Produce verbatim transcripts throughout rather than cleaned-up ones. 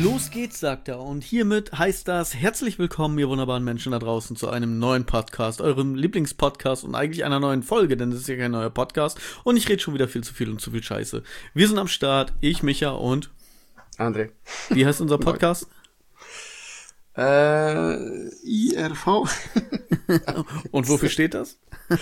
Los geht's, sagt er. Und hiermit heißt das, herzlich willkommen, ihr wunderbaren Menschen da draußen, zu einem neuen Podcast, eurem Lieblingspodcast und eigentlich einer neuen Folge, denn das ist ja kein neuer Podcast. Und ich rede schon wieder viel zu viel und zu viel Scheiße. Wir sind am Start, ich, Micha und André. Wie heißt unser Podcast? Äh, I R V. Und wofür steht das?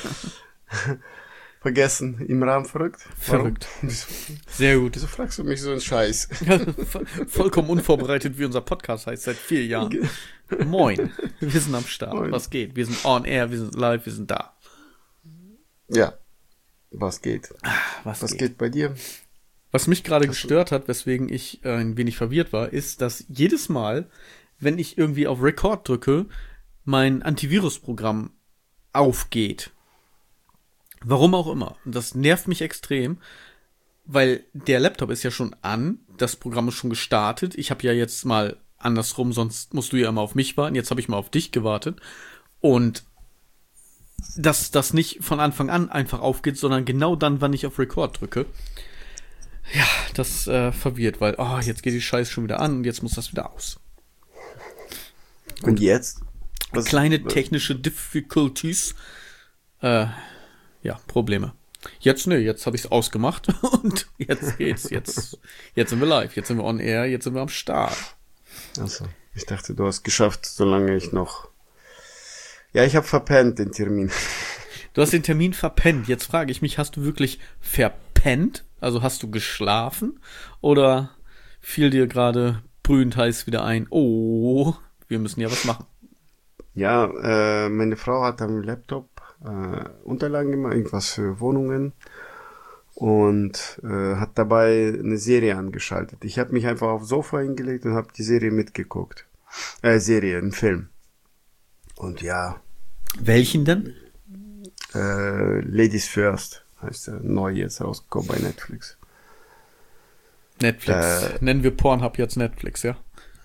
Vergessen, im Rahmen verrückt. Verrückt. Sehr gut. Wieso fragst du mich so einen Scheiß? Vollkommen unvorbereitet, wie unser Podcast heißt, seit vier Jahren. Moin, wir sind am Start. Moin. Was geht? Wir sind on air, wir sind live, wir sind da. Ja, was geht? Was, was geht? geht bei dir? Was mich gerade gestört hat, weswegen ich äh, ein wenig verwirrt war, ist, dass jedes Mal, wenn ich irgendwie auf Record drücke, mein Antivirusprogramm aufgeht. Warum auch immer. Und das nervt mich extrem, weil der Laptop ist ja schon an, das Programm ist schon gestartet. Ich habe ja jetzt mal andersrum, sonst musst du ja immer auf mich warten. Jetzt habe ich mal auf dich gewartet. Und dass das nicht von Anfang an einfach aufgeht, sondern genau dann, wann ich auf Record drücke. Ja, das äh, verwirrt, weil, oh, jetzt geht die Scheiße schon wieder an und jetzt muss das wieder aus. Gut. Und jetzt? Was, Kleine technische Difficulties. Äh, ja, Probleme. Jetzt, ne, jetzt habe ich es ausgemacht und jetzt geht's. Jetzt, jetzt sind wir live, jetzt sind wir on air, jetzt sind wir am Start. Achso, ich dachte, du hast geschafft, solange ich noch... Ja, ich habe verpennt den Termin. Du hast den Termin verpennt. Jetzt frage ich mich, hast du wirklich verpennt? Also hast du geschlafen? Oder fiel dir gerade brühend heiß wieder ein, oh, wir müssen ja was machen? Ja, äh, meine Frau hat am Laptop äh, Unterlagen gemacht, irgendwas für Wohnungen und äh, hat dabei eine Serie angeschaltet. Ich habe mich einfach aufs Sofa hingelegt und habe die Serie mitgeguckt. Äh, Serie, einen Film. Und ja. Welchen denn? Äh, Ladies First heißt der, neu jetzt rausgekommen bei Netflix. Netflix. Äh, Nennen wir Pornhub jetzt Netflix, ja?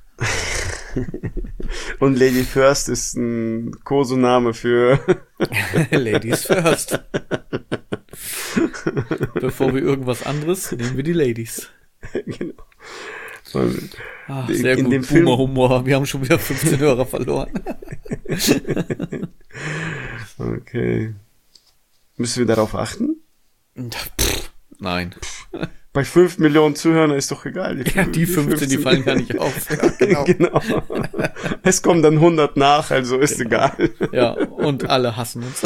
Und Lady First ist ein Kosename für Ladies First. Bevor wir irgendwas anderes, nehmen wir die Ladies. Genau. Ach, sehr in gut, dem Film Humor. Wir haben schon wieder fünfzehn Hörer verloren. Okay. Müssen wir darauf achten? Pff, nein. Bei fünf Millionen Zuhörern ist doch egal. Die, ja, die fünfzehn, die fallen gar nicht auf. Ja, genau. Genau. Es kommen dann hundert nach, also ist genau. Egal. Ja, und alle hassen uns.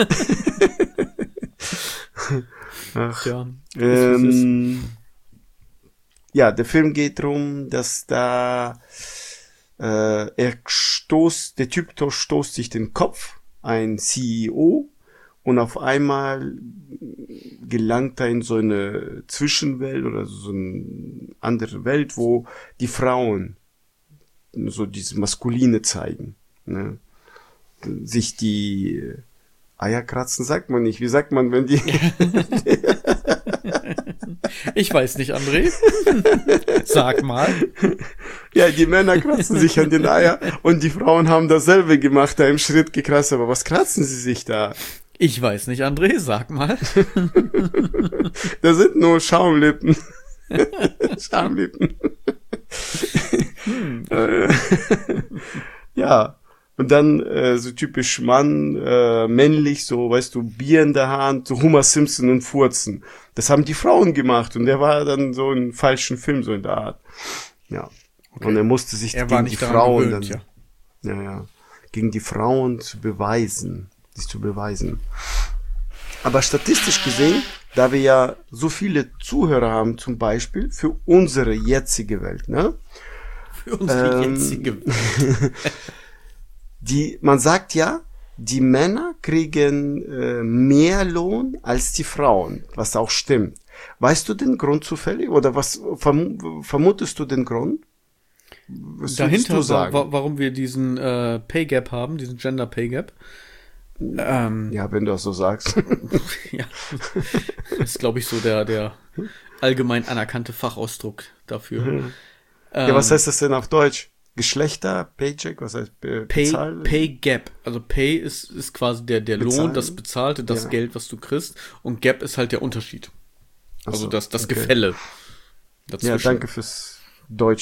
Ach, ja, ähm, ja, der Film geht darum, dass da äh, er stoßt, der Typ stoßt sich den Kopf, ein C E O, und auf einmal gelangt er in so eine Zwischenwelt oder so eine andere Welt, wo die Frauen so diese Maskuline zeigen, ne? Sich die Eier kratzen, sagt man nicht. Wie sagt man, wenn die... Ich weiß nicht, André. Sag mal. Ja, die Männer kratzen sich an den Eier und die Frauen haben dasselbe gemacht, da im Schritt gekratzt. Aber was kratzen sie sich da? Ich weiß nicht, André, sag mal. Da sind nur Schaumlippen. Schamlippen. Hm. Ja. Und dann äh, so typisch Mann, äh, männlich, so, weißt du, Bier in der Hand, so Homer Simpson und Furzen. Das haben die Frauen gemacht und der war dann so in falschen Film, so in der Art. Ja. Okay. Und er musste sich er gegen die Frauen gewöhnt, dann, ja. ja, ja, gegen die Frauen zu beweisen, sich zu beweisen. Aber statistisch gesehen, da wir ja so viele Zuhörer haben, zum Beispiel für unsere jetzige Welt, ne? Für unsere ähm, jetzige Welt. Die, man sagt ja, die Männer kriegen äh, mehr Lohn als die Frauen, was auch stimmt. Weißt du den Grund zufällig oder was verm vermutest du den Grund? Was dahinter, du sagen? Wa warum wir diesen äh, Pay Gap haben, diesen Gender Pay Gap? Ähm, ja, wenn du das so sagst. Ja, das ist, glaube ich, so der der allgemein anerkannte Fachausdruck dafür. Mhm. Ja, ähm, was heißt das denn auf Deutsch? Geschlechter, Paycheck, was heißt be Pay, Pay Gap. Also Pay ist, ist quasi der, der Lohn, das Bezahlte, das ja. Geld, was du kriegst. Und Gap ist halt der Unterschied. Also so, das, das okay. Gefälle. Dazwischen. Ja, danke fürs Deutsche.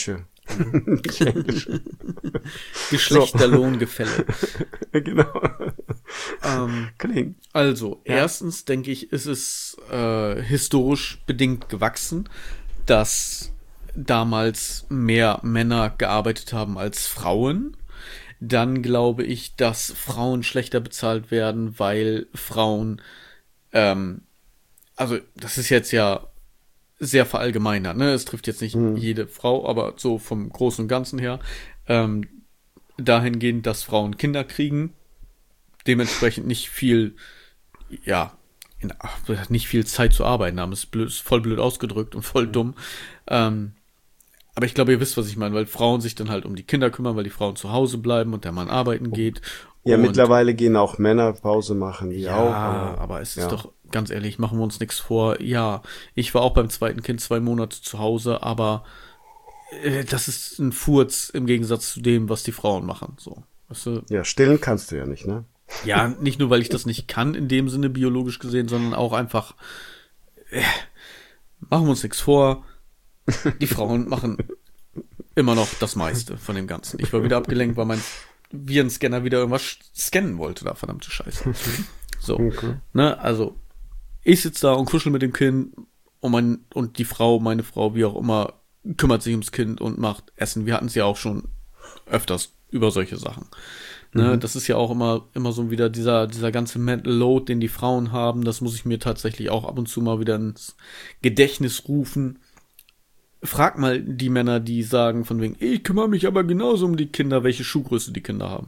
Geschlechterlohngefälle. Genau. Ähm, Klingt. also, Ja. erstens denke ich, ist es äh, historisch bedingt gewachsen, dass damals mehr Männer gearbeitet haben als Frauen. Dann glaube ich, dass Frauen schlechter bezahlt werden, weil Frauen, ähm, also das ist jetzt ja sehr verallgemeinert, ne? Es trifft jetzt nicht Mhm. jede Frau, aber so vom Großen und Ganzen her, ähm, dahingehend, dass Frauen Kinder kriegen, dementsprechend nicht viel, ja, in, ach, nicht viel Zeit zu arbeiten haben. Ist, blöd, ist voll blöd ausgedrückt und voll dumm. Ähm, aber ich glaube, ihr wisst, was ich meine, weil Frauen sich dann halt um die Kinder kümmern, weil die Frauen zu Hause bleiben und der Mann arbeiten geht. Ja, und, mittlerweile gehen auch Männer Pause machen, die ja, auch. aber, aber es ist ja. doch, ganz ehrlich, machen wir uns nichts vor. Ja, ich war auch beim zweiten Kind zwei Monate zu Hause, aber äh, das ist ein Furz im Gegensatz zu dem, was die Frauen machen. So, weißt du? Ja, stillen kannst du ja nicht, ne? Ja, nicht nur, weil ich das nicht kann, in dem Sinne biologisch gesehen, sondern auch einfach, äh, machen wir uns nichts vor, die Frauen machen immer noch das meiste von dem Ganzen. Ich war wieder abgelenkt, weil mein Virenscanner wieder irgendwas scannen wollte, da verdammte Scheiße. So, Okay. ne, also, ich sitze da und kuschel mit dem Kind und, mein, und die Frau, meine Frau, wie auch immer, kümmert sich ums Kind und macht Essen. Wir hatten es ja auch schon öfters über solche Sachen. Ne, Mhm. das ist ja auch immer, immer so wieder dieser, dieser ganze Mental Load, den die Frauen haben. Das muss ich mir tatsächlich auch ab und zu mal wieder ins Gedächtnis rufen. Frag mal die Männer, die sagen von wegen, ich kümmere mich aber genauso um die Kinder, welche Schuhgröße die Kinder haben.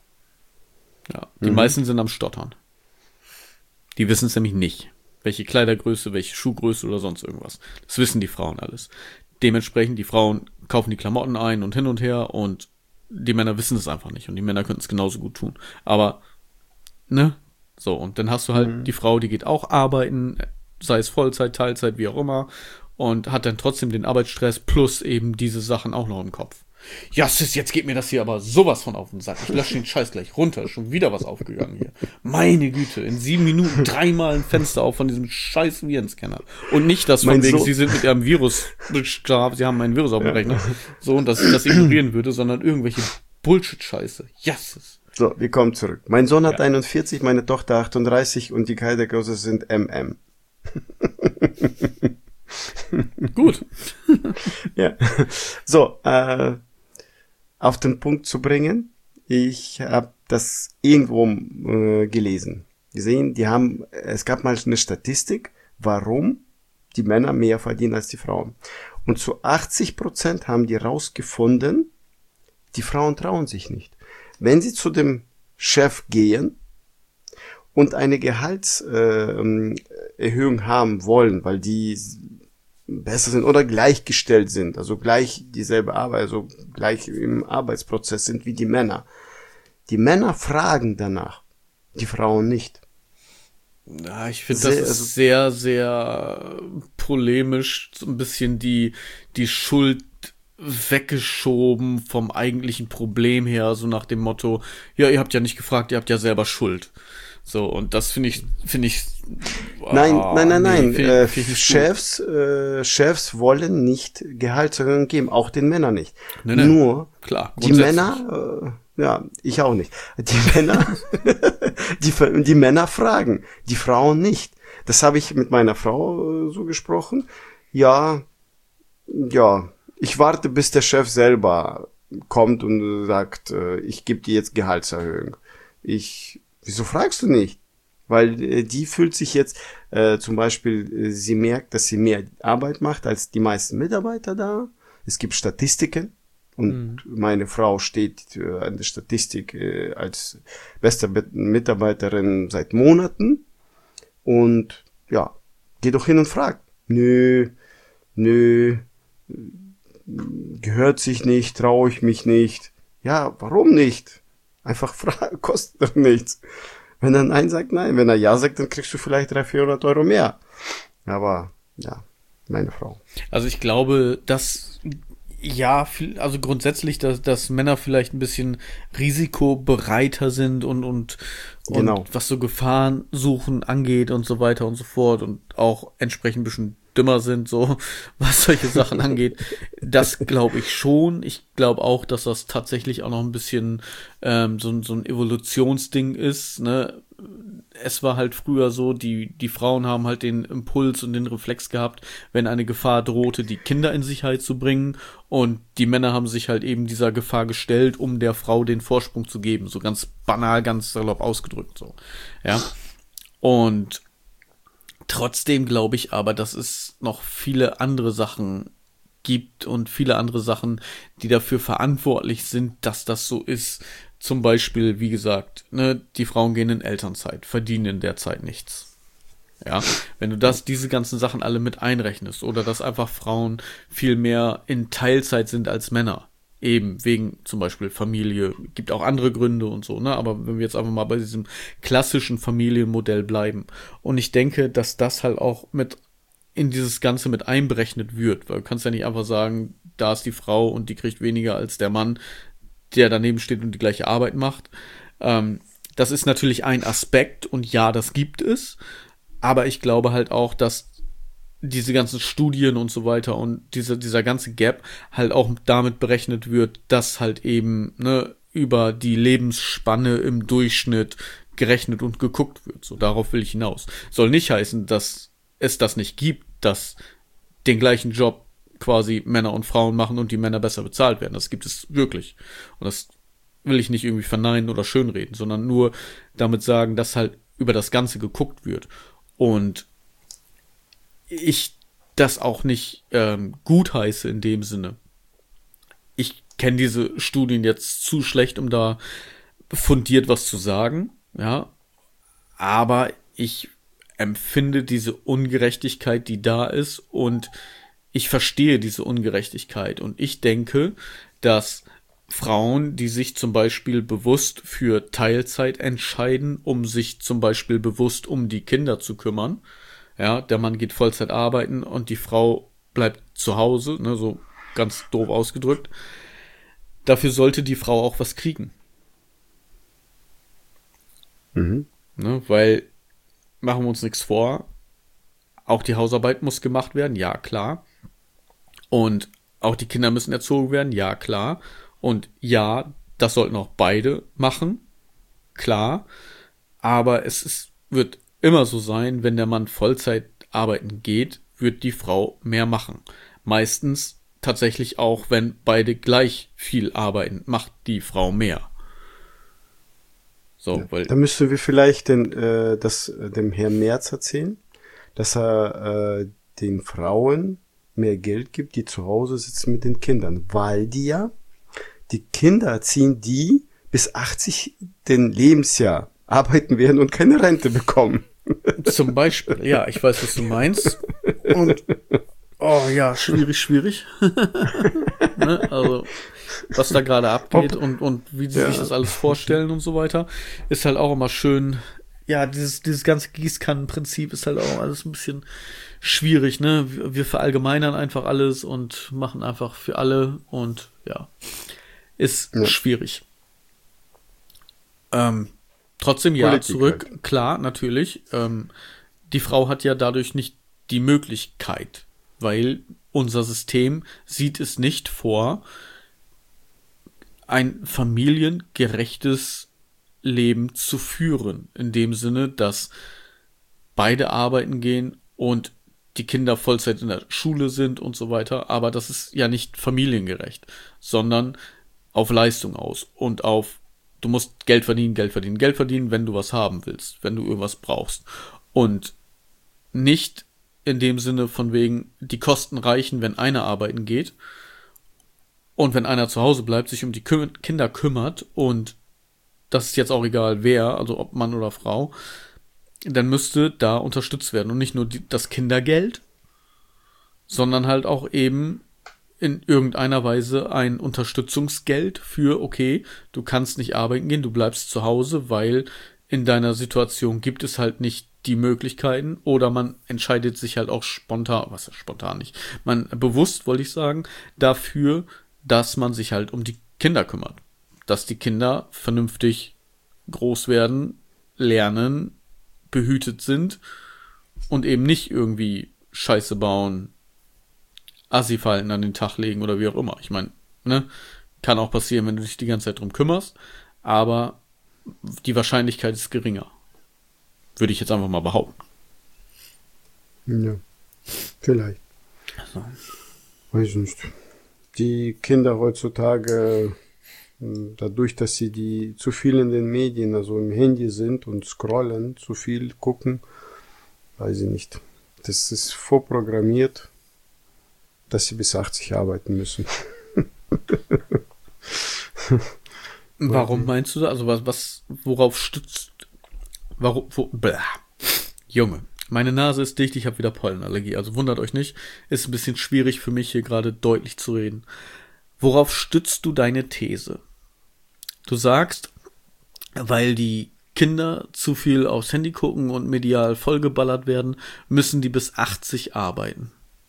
Ja, die Mhm. meisten sind am Stottern. Die wissen es nämlich nicht. Welche Kleidergröße, welche Schuhgröße oder sonst irgendwas. Das wissen die Frauen alles. Dementsprechend, die Frauen kaufen die Klamotten ein und hin und her und die Männer wissen es einfach nicht und die Männer könnten es genauso gut tun. Aber, ne? So, und dann hast du halt Mhm. die Frau, die geht auch arbeiten, sei es Vollzeit, Teilzeit, wie auch immer, und hat dann trotzdem den Arbeitsstress plus eben diese Sachen auch noch im Kopf. Ja, Sis, jetzt geht mir das hier aber sowas von auf den Sack. Ich lösche den Scheiß gleich runter. Schon wieder was aufgegangen hier. Meine Güte, in sieben Minuten dreimal ein Fenster auf von diesem scheiß Virenscanner. Und nicht das von Mein wegen, Sohn- sie sind mit ihrem Virus, klar, sie haben einen Virus auf dem Rechner, so, und dass ich das ignorieren würde, sondern irgendwelche Bullshit-Scheiße. Ja, Sis. So, wir kommen zurück. Mein Sohn hat Ja. einundvierzig, meine Tochter achtunddreißig und die Kleidergröße sind M M. Gut. Ja. So, äh, auf den Punkt zu bringen. Ich habe das irgendwo äh, gelesen. Gesehen, die haben, es gab mal eine Statistik, warum die Männer mehr verdienen als die Frauen. Und zu achtzig Prozent haben die rausgefunden, die Frauen trauen sich nicht. Wenn sie zu dem Chef gehen und eine Gehaltserhöhung äh, Erhöhung haben wollen, weil die besser sind oder gleichgestellt sind, also gleich dieselbe Arbeit, also gleich im Arbeitsprozess sind wie die Männer. Die Männer fragen danach, die Frauen nicht. Ja, ich finde, das Sehr- ist also- sehr, sehr polemisch, so ein bisschen die, die Schuld weggeschoben vom eigentlichen Problem her, so nach dem Motto, ja, ihr habt ja nicht gefragt, ihr habt ja selber Schuld. So, und das finde ich, finde ich, Nein, ah, nein, nein, nee, nein. find ich- Äh, find ich nicht Chefs, äh, Chefs wollen nicht Gehaltserhöhungen geben, auch den Männern nicht. Nee, nee. Nur gut. Klar, die grundsätzlich. Männer, äh, ja, ich auch nicht. Die Männer, die, die Männer fragen, die Frauen nicht. Das habe ich mit meiner Frau äh, so gesprochen. Ja, ja, ich warte, bis der Chef selber kommt und sagt, äh, ich gebe dir jetzt Gehaltserhöhung. Ich, wieso fragst du nicht? Weil äh, die fühlt sich jetzt, äh, zum Beispiel, äh, sie merkt, dass sie mehr Arbeit macht als die meisten Mitarbeiter da. Es gibt Statistiken und meine Frau steht äh, an der Statistik äh, als beste Be- Mitarbeiterin seit Monaten. Und ja, geh doch hin und frag. Nö, nö, gehört sich nicht, traue ich mich nicht. Ja, warum nicht? Einfach fragen, kostet doch nichts. Wenn er Nein sagt, nein. Wenn er Ja sagt, dann kriegst du vielleicht dreihundert, vierhundert Euro mehr. Aber, ja, meine Frau. Also ich glaube, dass Ja, viel, also grundsätzlich, dass, dass Männer vielleicht ein bisschen risikobereiter sind und, und, und Genau. was so Gefahren suchen angeht und so weiter und so fort und auch entsprechend ein bisschen dümmer sind, so was solche Sachen angeht. Das glaube ich schon. Ich glaube auch, dass das tatsächlich auch noch ein bisschen ähm, so, ein- so ein Evolutionsding ist, ne? Es war halt früher so, die, die Frauen haben halt den Impuls und den Reflex gehabt, wenn eine Gefahr drohte, die Kinder in Sicherheit zu bringen. Und die Männer haben sich halt eben dieser Gefahr gestellt, um der Frau den Vorsprung zu geben. So ganz banal, ganz salopp ausgedrückt, so. Ja. Und trotzdem glaube ich aber, dass es noch viele andere Sachen gibt und viele andere Sachen, die dafür verantwortlich sind, dass das so ist. Zum Beispiel, wie gesagt, ne, die Frauen gehen in Elternzeit, verdienen in der Zeit nichts. Ja, wenn du das, diese ganzen Sachen alle mit einrechnest oder dass einfach Frauen viel mehr in Teilzeit sind als Männer. Eben wegen zum Beispiel Familie, gibt auch andere Gründe und so, ne? Aber wenn wir jetzt einfach mal bei diesem klassischen Familienmodell bleiben. Und ich denke, dass das halt auch mit in dieses Ganze mit einberechnet wird, weil du kannst ja nicht einfach sagen, da ist die Frau und die kriegt weniger als der Mann, der daneben steht und die gleiche Arbeit macht. Ähm, das ist natürlich ein Aspekt und ja, das gibt es. Aber ich glaube halt auch, dass diese ganzen Studien und so weiter und diese, dieser ganze Gap halt auch damit berechnet wird, dass halt eben ne, über die Lebensspanne im Durchschnitt gerechnet und geguckt wird. So, darauf will ich hinaus. Soll nicht heißen, dass es das nicht gibt, dass den gleichen Job quasi Männer und Frauen machen und die Männer besser bezahlt werden. Das gibt es wirklich. Und das will ich nicht irgendwie verneinen oder schönreden, sondern nur damit sagen, dass halt über das Ganze geguckt wird. Und ich das auch nicht ähm, gutheiße in dem Sinne. Ich kenne diese Studien jetzt zu schlecht, um da fundiert was zu sagen, ja, aber ich empfinde diese Ungerechtigkeit, die da ist und ich verstehe diese Ungerechtigkeit und ich denke, dass Frauen, die sich zum Beispiel bewusst für Teilzeit entscheiden, um sich zum Beispiel bewusst um die Kinder zu kümmern, ja, der Mann geht Vollzeit arbeiten und die Frau bleibt zu Hause, ne, so ganz doof ausgedrückt. Dafür sollte die Frau auch was kriegen. Mhm. Ne, weil, machen wir uns nichts vor, auch die Hausarbeit muss gemacht werden, ja klar. Und auch die Kinder müssen erzogen werden, ja klar. Und ja, das sollten auch beide machen, klar. Aber es ist, wird immer so sein, wenn der Mann Vollzeit arbeiten geht, wird die Frau mehr machen. Meistens tatsächlich auch, wenn beide gleich viel arbeiten, macht die Frau mehr. So, Ja. weil Da müssen wir vielleicht den, äh, das, äh, dem Herrn Merz erzählen, dass er äh, den Frauen mehr Geld gibt, die zu Hause sitzen mit den Kindern, weil die ja, die Kinder erziehen die bis achtzig den Lebensjahr arbeiten werden und keine Rente bekommen. zum Beispiel, ja, ich weiß, was du meinst. Und, oh ja, schwierig, schwierig. Ne? Also, was da gerade abgeht und, und wie sie Ja. sich das alles vorstellen und so weiter, ist halt auch immer schön. Ja, dieses, dieses ganze Gießkannenprinzip ist halt auch alles ein bisschen schwierig, ne? Wir, wir verallgemeinern einfach alles und machen einfach für alle und ja, ist Ja. schwierig. Ähm, trotzdem ja, Politik zurück, halt. klar, natürlich. Ähm, die Frau hat ja dadurch nicht die Möglichkeit, weil unser System sieht es nicht vor, ein familiengerechtes Leben zu führen. In dem Sinne, dass beide arbeiten gehen und die Kinder Vollzeit in der Schule sind und so weiter. Aber das ist ja nicht familiengerecht, sondern auf Leistung aus und auf, du musst Geld verdienen, Geld verdienen, Geld verdienen, wenn du was haben willst, wenn du irgendwas brauchst. Und nicht in dem Sinne von wegen, die Kosten reichen, wenn einer arbeiten geht und wenn einer zu Hause bleibt, sich um die Kü- Kinder kümmert und das ist jetzt auch egal wer, also ob Mann oder Frau, dann müsste da unterstützt werden und nicht nur die, das Kindergeld, sondern halt auch eben in irgendeiner Weise ein Unterstützungsgeld für, okay, du kannst nicht arbeiten gehen, du bleibst zu Hause, weil in deiner Situation gibt es halt nicht die Möglichkeiten oder man entscheidet sich halt auch spontan, was ist spontan nicht, man bewusst, wollte ich sagen, dafür, dass man sich halt um die Kinder kümmert. Dass die Kinder vernünftig groß werden, lernen, behütet sind und eben nicht irgendwie Scheiße bauen, Assi-Falten an den Tag legen oder wie auch immer. Ich meine, ne, kann auch passieren, wenn du dich die ganze Zeit drum kümmerst, aber die Wahrscheinlichkeit ist geringer. Würde ich jetzt einfach mal behaupten. Ja, vielleicht. Also. Weiß ich nicht. Die Kinder heutzutage, dadurch, dass sie die zu viel in den Medien, also im Handy sind und scrollen, zu viel gucken, weiß ich nicht. Das ist vorprogrammiert, dass sie bis achtzig arbeiten müssen. Warum meinst du das? Also was, was, worauf stützt, warum, wo, blah. Junge, meine Nase ist dicht, ich habe wieder Pollenallergie, also wundert euch nicht, ist ein bisschen schwierig für mich hier gerade deutlich zu reden. Worauf stützt du deine These? Du sagst, weil die Kinder zu viel aufs Handy gucken und medial vollgeballert werden, müssen die bis achtzig arbeiten.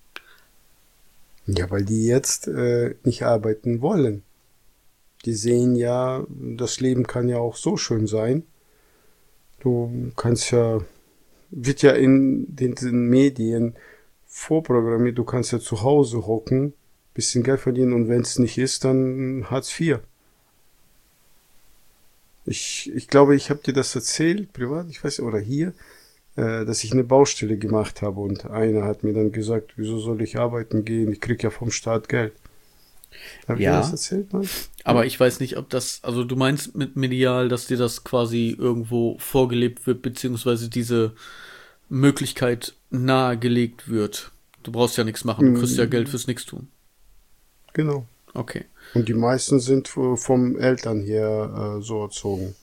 Ja, weil die jetzt äh, nicht arbeiten wollen. Die sehen ja, das Leben kann ja auch so schön sein. Du kannst ja, wird ja in den, den Medien vorprogrammiert, du kannst ja zu Hause hocken, bisschen Geld verdienen und wenn es nicht ist, dann Hartz vier. Ich, ich glaube, ich habe dir das erzählt, privat, ich weiß, oder hier, äh, dass ich eine Baustelle gemacht habe und einer hat mir dann gesagt, wieso soll ich arbeiten gehen, ich krieg ja vom Staat Geld. Hab Ja, ich dir das erzählt, Mann? aber ich weiß nicht, ob das, also du meinst mit medial, dass dir das quasi irgendwo vorgelebt wird, beziehungsweise diese Möglichkeit nahegelegt wird. Du brauchst ja nichts machen, du kriegst ja Geld fürs Nichtstun. Genau. Okay. Und die meisten sind vom Eltern her äh, so erzogen.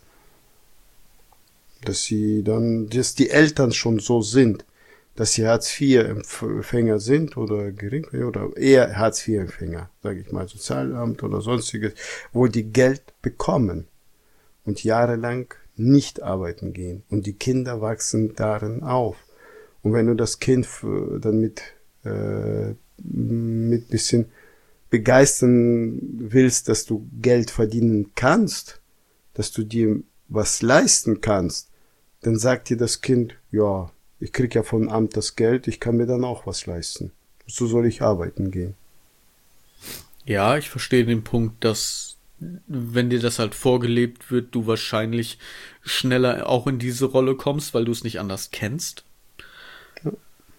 Dass sie dann, dass die Eltern schon so sind, dass sie Hartz vier Empfänger sind oder gering oder eher Hartz vier Empfänger, sage ich mal, Sozialamt oder sonstiges, wo die Geld bekommen und jahrelang nicht arbeiten gehen. Und die Kinder wachsen darin auf. Und wenn du das Kind dann mit, äh, mit bisschen begeistern willst, dass du Geld verdienen kannst, dass du dir was leisten kannst, dann sagt dir das Kind, ja, ich krieg ja vom Amt das Geld, ich kann mir dann auch was leisten. So soll ich arbeiten gehen. Ja, ich verstehe den Punkt, dass wenn dir das halt vorgelebt wird, du wahrscheinlich schneller auch in diese Rolle kommst, weil du es nicht anders kennst. Ja.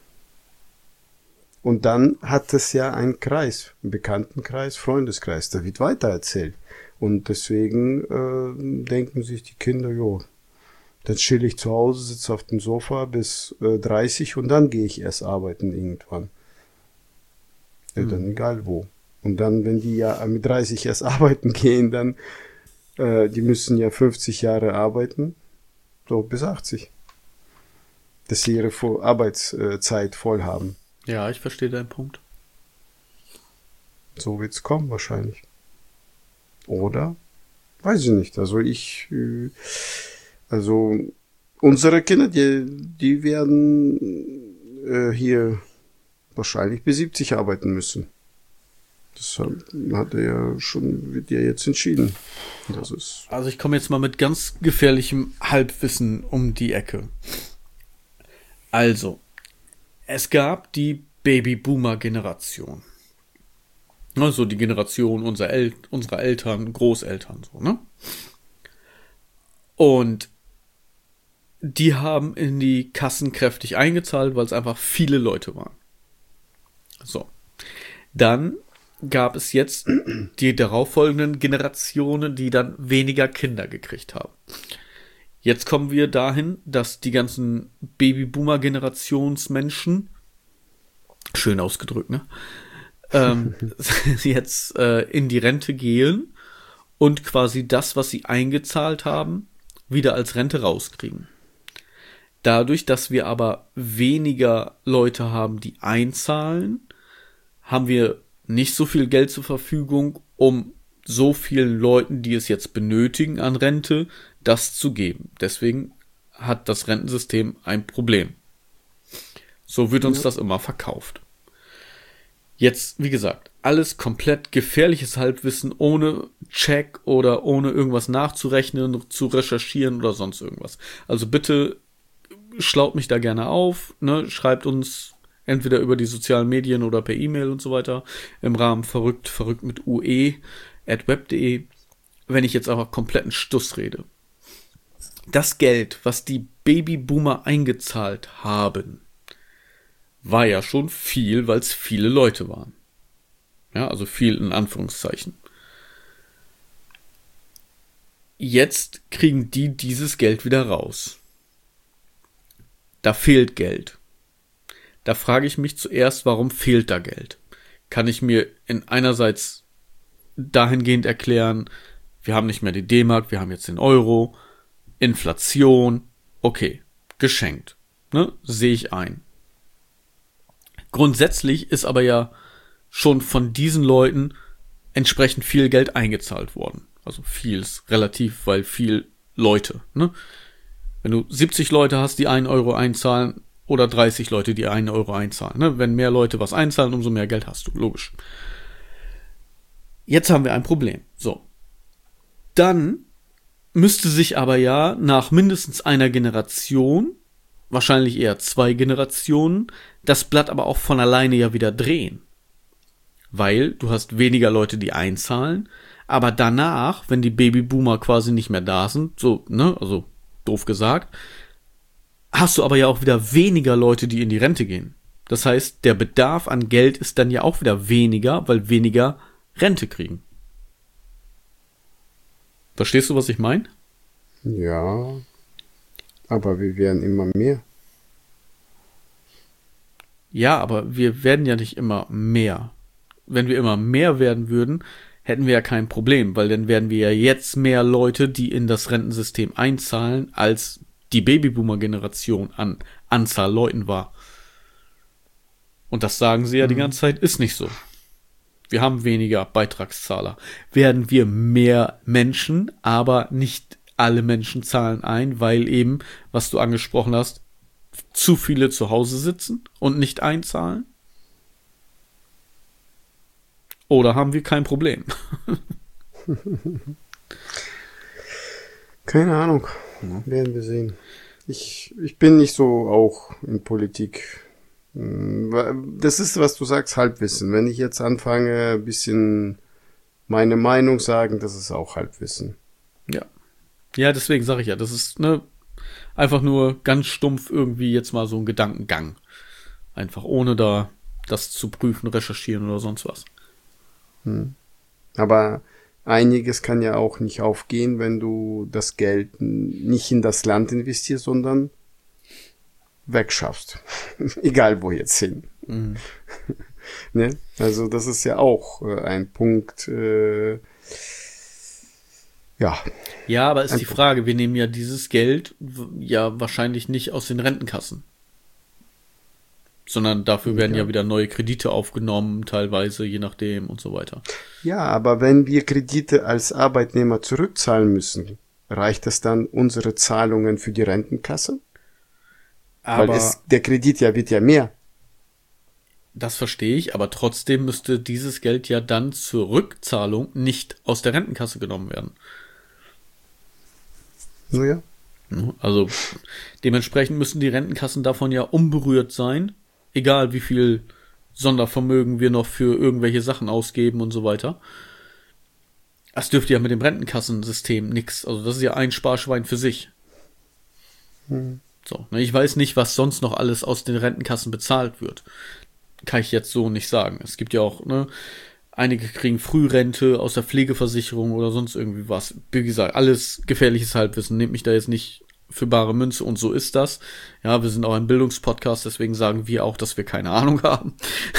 Und dann hat es ja einen Kreis, einen Bekanntenkreis, Freundeskreis, da wird weitererzählt. Und deswegen äh, denken sich die Kinder, jo, dann chill ich zu Hause, sitze auf dem Sofa bis äh, dreißig und dann gehe ich erst arbeiten irgendwann. Ja, dann egal wo. Und dann, wenn die ja mit dreißig erst arbeiten gehen, dann, äh, die müssen ja fünfzig Jahre arbeiten, so bis achtzig. Dass sie ihre Vo- Arbeitszeit voll haben. Ja, ich verstehe deinen Punkt. So wird's kommen wahrscheinlich. Oder? Weiß ich nicht. Also ich, äh, also unsere Kinder, die, die werden äh, hier wahrscheinlich bis siebzig arbeiten müssen. Das hat, hat er ja schon, wird ja jetzt entschieden. Das ist Also ich komme jetzt mal mit ganz gefährlichem Halbwissen um die Ecke. Also, es gab die Baby-Boomer-Generation. Also die Generation unserer, El- unserer Eltern, Großeltern, so, ne? Und die haben in die Kassen kräftig eingezahlt, weil es einfach viele Leute waren. So. Dann gab es jetzt die darauffolgenden Generationen, die dann weniger Kinder gekriegt haben. Jetzt kommen wir dahin, dass die ganzen Babyboomer-Generationsmenschen, schön ausgedrückt, ne? ähm, jetzt äh, in die Rente gehen und quasi das, was sie eingezahlt haben, wieder als Rente rauskriegen. Dadurch, dass wir aber weniger Leute haben, die einzahlen, haben wir nicht so viel Geld zur Verfügung, um so vielen Leuten, die es jetzt benötigen an Rente, das zu geben. Deswegen hat das Rentensystem ein Problem. So wird uns ja. das immer verkauft. Jetzt, wie gesagt, alles komplett gefährliches Halbwissen, ohne Check oder ohne irgendwas nachzurechnen, zu recherchieren oder sonst irgendwas. Also bitte schlaut mich da gerne auf, ne? Schreibt uns entweder über die sozialen Medien oder per E-Mail und so weiter im Rahmen verrückt, verrückt mit ue at web punkt de, wenn ich jetzt einfach kompletten Stuss rede. Das Geld, was die Babyboomer eingezahlt haben, war ja schon viel, weil es viele Leute waren. Ja, also viel in Anführungszeichen. Jetzt kriegen die dieses Geld wieder raus. Da fehlt Geld. Da frage ich mich zuerst, warum fehlt da Geld? Kann ich mir in einerseits dahingehend erklären, wir haben nicht mehr die D-Mark, wir haben jetzt den Euro, Inflation, okay, geschenkt, ne, sehe ich ein. Grundsätzlich ist aber ja schon von diesen Leuten entsprechend viel Geld eingezahlt worden. Also viel ist relativ, weil viel Leute, ne? Wenn du siebzig Leute hast, die einen Euro einzahlen, oder dreißig Leute, die einen Euro einzahlen, ne? Wenn mehr Leute was einzahlen, umso mehr Geld hast du, logisch. Jetzt haben wir ein Problem. So. Dann müsste sich aber ja nach mindestens einer Generation, wahrscheinlich eher zwei Generationen, das Blatt aber auch von alleine ja wieder drehen. Weil du hast weniger Leute, die einzahlen, aber danach, wenn die Babyboomer quasi nicht mehr da sind, so, ne, also doof gesagt, hast du aber ja auch wieder weniger Leute, die in die Rente gehen. Das heißt, der Bedarf an Geld ist dann ja auch wieder weniger, weil weniger Rente kriegen. Verstehst du, was ich meine? Ja, aber wir werden immer mehr. Ja, aber wir werden ja nicht immer mehr. Wenn wir immer mehr werden würden, hätten wir ja kein Problem, weil dann wären wir ja jetzt mehr Leute, die in das Rentensystem einzahlen, als die Babyboomer-Generation an Anzahl Leuten war. Und das sagen sie ja mhm. die ganze Zeit, ist nicht so. Wir haben weniger Beitragszahler. Werden wir mehr Menschen, aber nicht alle Menschen zahlen ein, weil eben, was du angesprochen hast, zu viele zu Hause sitzen und nicht einzahlen? Oder haben wir kein Problem? Keine Ahnung. Ja. Werden wir sehen. Ich, ich bin nicht so auch in Politik. Das ist, was du sagst, Halbwissen. Wenn ich jetzt anfange, ein bisschen meine Meinung sagen, das ist auch Halbwissen. Ja. Ja, deswegen sage ich ja, das ist, ne, einfach nur ganz stumpf irgendwie jetzt mal so ein Gedankengang. Einfach ohne da das zu prüfen, recherchieren oder sonst was. Hm. Aber einiges kann ja auch nicht aufgehen, wenn du das Geld nicht in das Land investierst, sondern wegschaffst. Egal wo jetzt hin. Mhm. Ne? Also das ist ja auch äh, ein Punkt. Äh, ja. Ja, aber ist ein die Punkt. Frage, wir nehmen ja dieses Geld ja wahrscheinlich nicht aus den Rentenkassen. Sondern dafür werden ja. ja wieder neue Kredite aufgenommen, teilweise, je nachdem und so weiter. Ja, aber wenn wir Kredite als Arbeitnehmer zurückzahlen müssen, reicht das dann unsere Zahlungen für die Rentenkasse? Aber Weil es, der Kredit ja wird ja mehr. Das verstehe ich, aber trotzdem müsste dieses Geld ja dann zur Rückzahlung nicht aus der Rentenkasse genommen werden. So ja. Also dementsprechend müssen die Rentenkassen davon ja unberührt sein, egal wie viel Sondervermögen wir noch für irgendwelche Sachen ausgeben und so weiter. Das dürfte ja mit dem Rentenkassensystem nix. Also das ist ja ein Sparschwein für sich. Hm. So, ne, ich weiß nicht, was sonst noch alles aus den Rentenkassen bezahlt wird. Kann ich jetzt so nicht sagen. Es gibt ja auch, ne, einige kriegen Frührente aus der Pflegeversicherung oder sonst irgendwie was. Wie gesagt, alles gefährliches Halbwissen. Nehmt mich da jetzt nicht für bare Münze und so ist das. Ja, wir sind auch ein Bildungspodcast, deswegen sagen wir auch, dass wir keine Ahnung haben.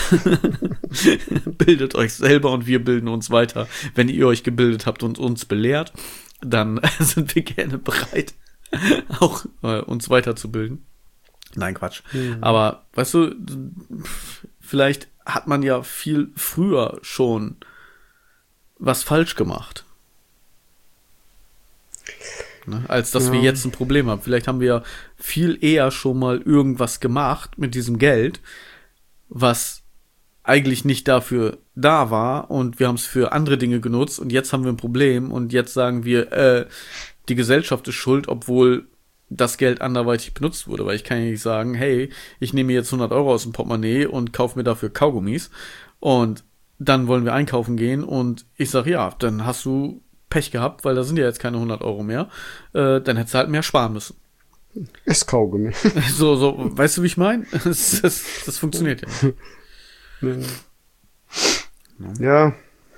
Bildet euch selber und wir bilden uns weiter. Wenn ihr euch gebildet habt und uns belehrt, dann sind wir gerne bereit, auch äh, uns weiterzubilden. Nein, Quatsch. Mhm. Aber, weißt du, vielleicht hat man ja viel früher schon was falsch gemacht. Ne? Als dass Ja. wir jetzt ein Problem haben. Vielleicht haben wir viel eher schon mal irgendwas gemacht mit diesem Geld, was eigentlich nicht dafür da war und wir haben es für andere Dinge genutzt und jetzt haben wir ein Problem und jetzt sagen wir, äh, die Gesellschaft ist schuld, obwohl das Geld anderweitig benutzt wurde, weil ich kann ja nicht sagen, hey, ich nehme jetzt hundert Euro aus dem Portemonnaie und kaufe mir dafür Kaugummis und dann wollen wir einkaufen gehen und ich sage, ja, dann hast du Pech gehabt, weil da sind ja jetzt keine hundert Euro mehr, äh, dann hättest du halt mehr sparen müssen. Ist Kaugummi. So, so, weißt du, wie ich meine? Das, das, das funktioniert ja nicht. Ja.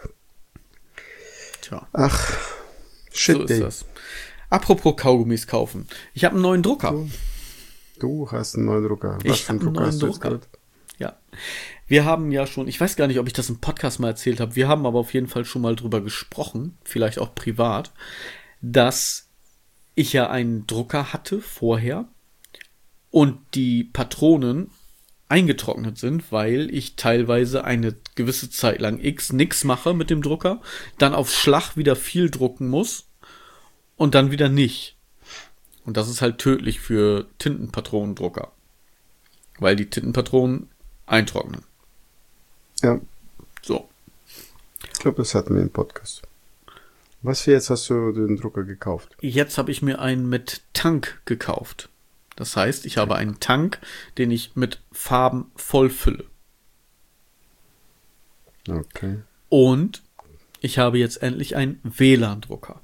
Tja. Ach, shit, So ist ey. das. Apropos Kaugummis kaufen. Ich habe einen neuen Drucker. Du, du hast einen neuen Drucker. Was Ich für einen hab einen Drucker neuen hast du jetzt Drucker. gerade? Ja. Wir haben ja schon, ich weiß gar nicht, ob ich das im Podcast mal erzählt habe, wir haben aber auf jeden Fall schon mal drüber gesprochen, vielleicht auch privat, dass ich ja einen Drucker hatte vorher und die Patronen eingetrocknet sind, weil ich teilweise eine gewisse Zeit lang X nix mache mit dem Drucker, dann auf Schlag wieder viel drucken muss und dann wieder nicht. Und das ist halt tödlich für Tintenpatronendrucker, weil die Tintenpatronen eintrocknen. Ja, So. ich glaube, das hatten wir im Podcast. Was für jetzt hast du den Drucker gekauft? Jetzt habe ich mir einen mit Tank gekauft. Das heißt, ich habe einen Tank, den ich mit Farben vollfülle. Okay. Und ich habe jetzt endlich einen W L A N-Drucker.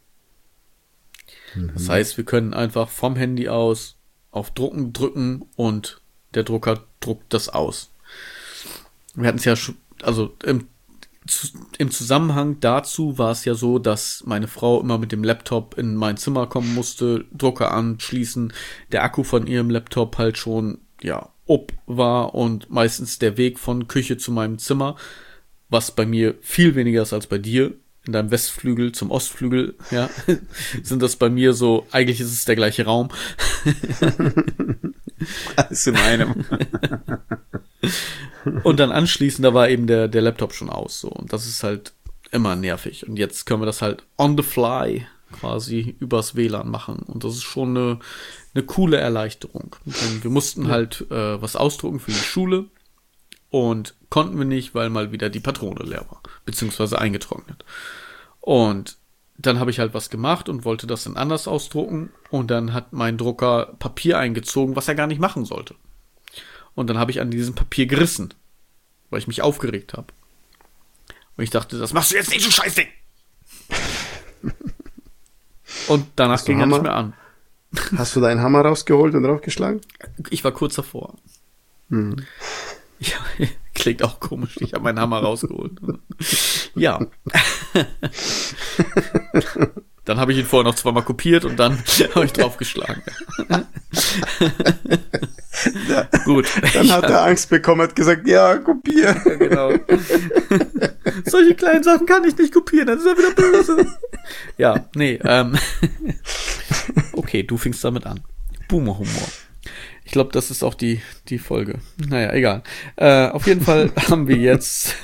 Das heißt, wir können einfach vom Handy aus auf Drucken drücken und der Drucker druckt das aus. Wir hatten es ja schon, also im, im Zusammenhang dazu war es ja so, dass meine Frau immer mit dem Laptop in mein Zimmer kommen musste, Drucker anschließen, der Akku von ihrem Laptop halt schon, ja, up war und meistens der Weg von Küche zu meinem Zimmer, was bei mir viel weniger ist als bei dir, in deinem Westflügel zum Ostflügel, ja, sind das bei mir so, eigentlich ist es der gleiche Raum. Alles in einem. Und dann anschließend, da war eben der, der Laptop schon aus, so. Und das ist halt immer nervig. Und jetzt können wir das halt on the fly quasi übers W L A N machen. Und das ist schon eine, eine coole Erleichterung. Denn wir mussten halt äh, was ausdrucken für die Schule und konnten wir nicht, weil mal wieder die Patrone leer war, beziehungsweise eingetrocknet. Und dann habe ich halt was gemacht und wollte das dann anders ausdrucken. Und dann hat mein Drucker Papier eingezogen, was er gar nicht machen sollte. Und dann habe ich an diesem Papier gerissen, weil ich mich aufgeregt habe. Und ich dachte, das machst du jetzt nicht, du Scheißding! Und danach Hast du ging er nicht Hammer? mehr an. Hast du deinen Hammer rausgeholt und draufgeschlagen? Ich war kurz davor. Hm. Ja, klingt auch komisch. Ich habe meinen Hammer rausgeholt. Ja. Dann habe ich ihn vorher noch zweimal kopiert und dann habe ich draufgeschlagen. Ja. Gut. Dann hat er Angst bekommen, hat gesagt, ja, kopier. Ja, genau. Solche kleinen Sachen kann ich nicht kopieren, dann ist er wieder böse. Ja, nee, ähm. Okay, du fingst damit an. Boomer-Humor. Ich glaube, das ist auch die, die Folge. Naja, egal. Äh, auf jeden Fall haben wir jetzt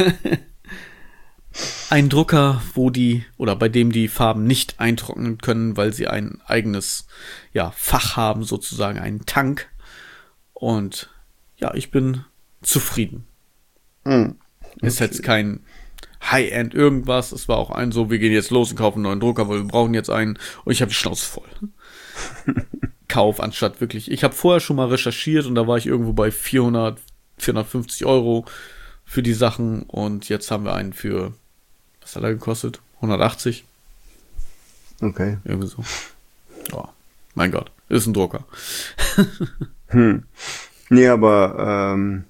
einen Drucker, wo die, oder bei dem die Farben nicht eintrocknen können, weil sie ein eigenes, ja, Fach haben, sozusagen, einen Tank. Und ja, ich bin zufrieden. Hm. Ist jetzt kein High-End irgendwas. Es war auch ein so, wir gehen jetzt los und kaufen einen neuen Drucker, weil wir brauchen jetzt einen. Und ich habe die Schnauze voll. Kauf anstatt wirklich. Ich habe vorher schon mal recherchiert und da war ich irgendwo bei vierhundert, vierhundertfünfzig Euro für die Sachen. Und jetzt haben wir einen für, was hat er gekostet? hundertachtzig? Okay. Irgendwie so. Ja, mein Gott, ist ein Drucker. Hm. Nee, aber ähm,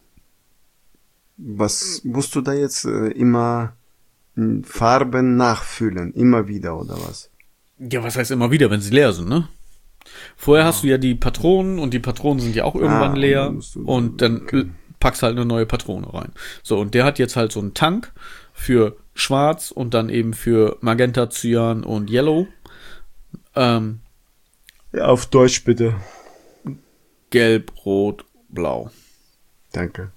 was musst du da jetzt äh, immer m, Farben nachfüllen? Immer wieder, oder was? Ja, was heißt immer wieder, wenn sie leer sind, ne? Vorher hast du ja die Patronen und die Patronen sind ja auch irgendwann Ah, leer dann musst du- und dann okay. packst halt eine neue Patrone rein. So, und der hat jetzt halt so einen Tank für schwarz und dann eben für Magenta, Cyan und Yellow. Ähm, Ja, auf Deutsch bitte. Gelb, Rot, Blau. Danke.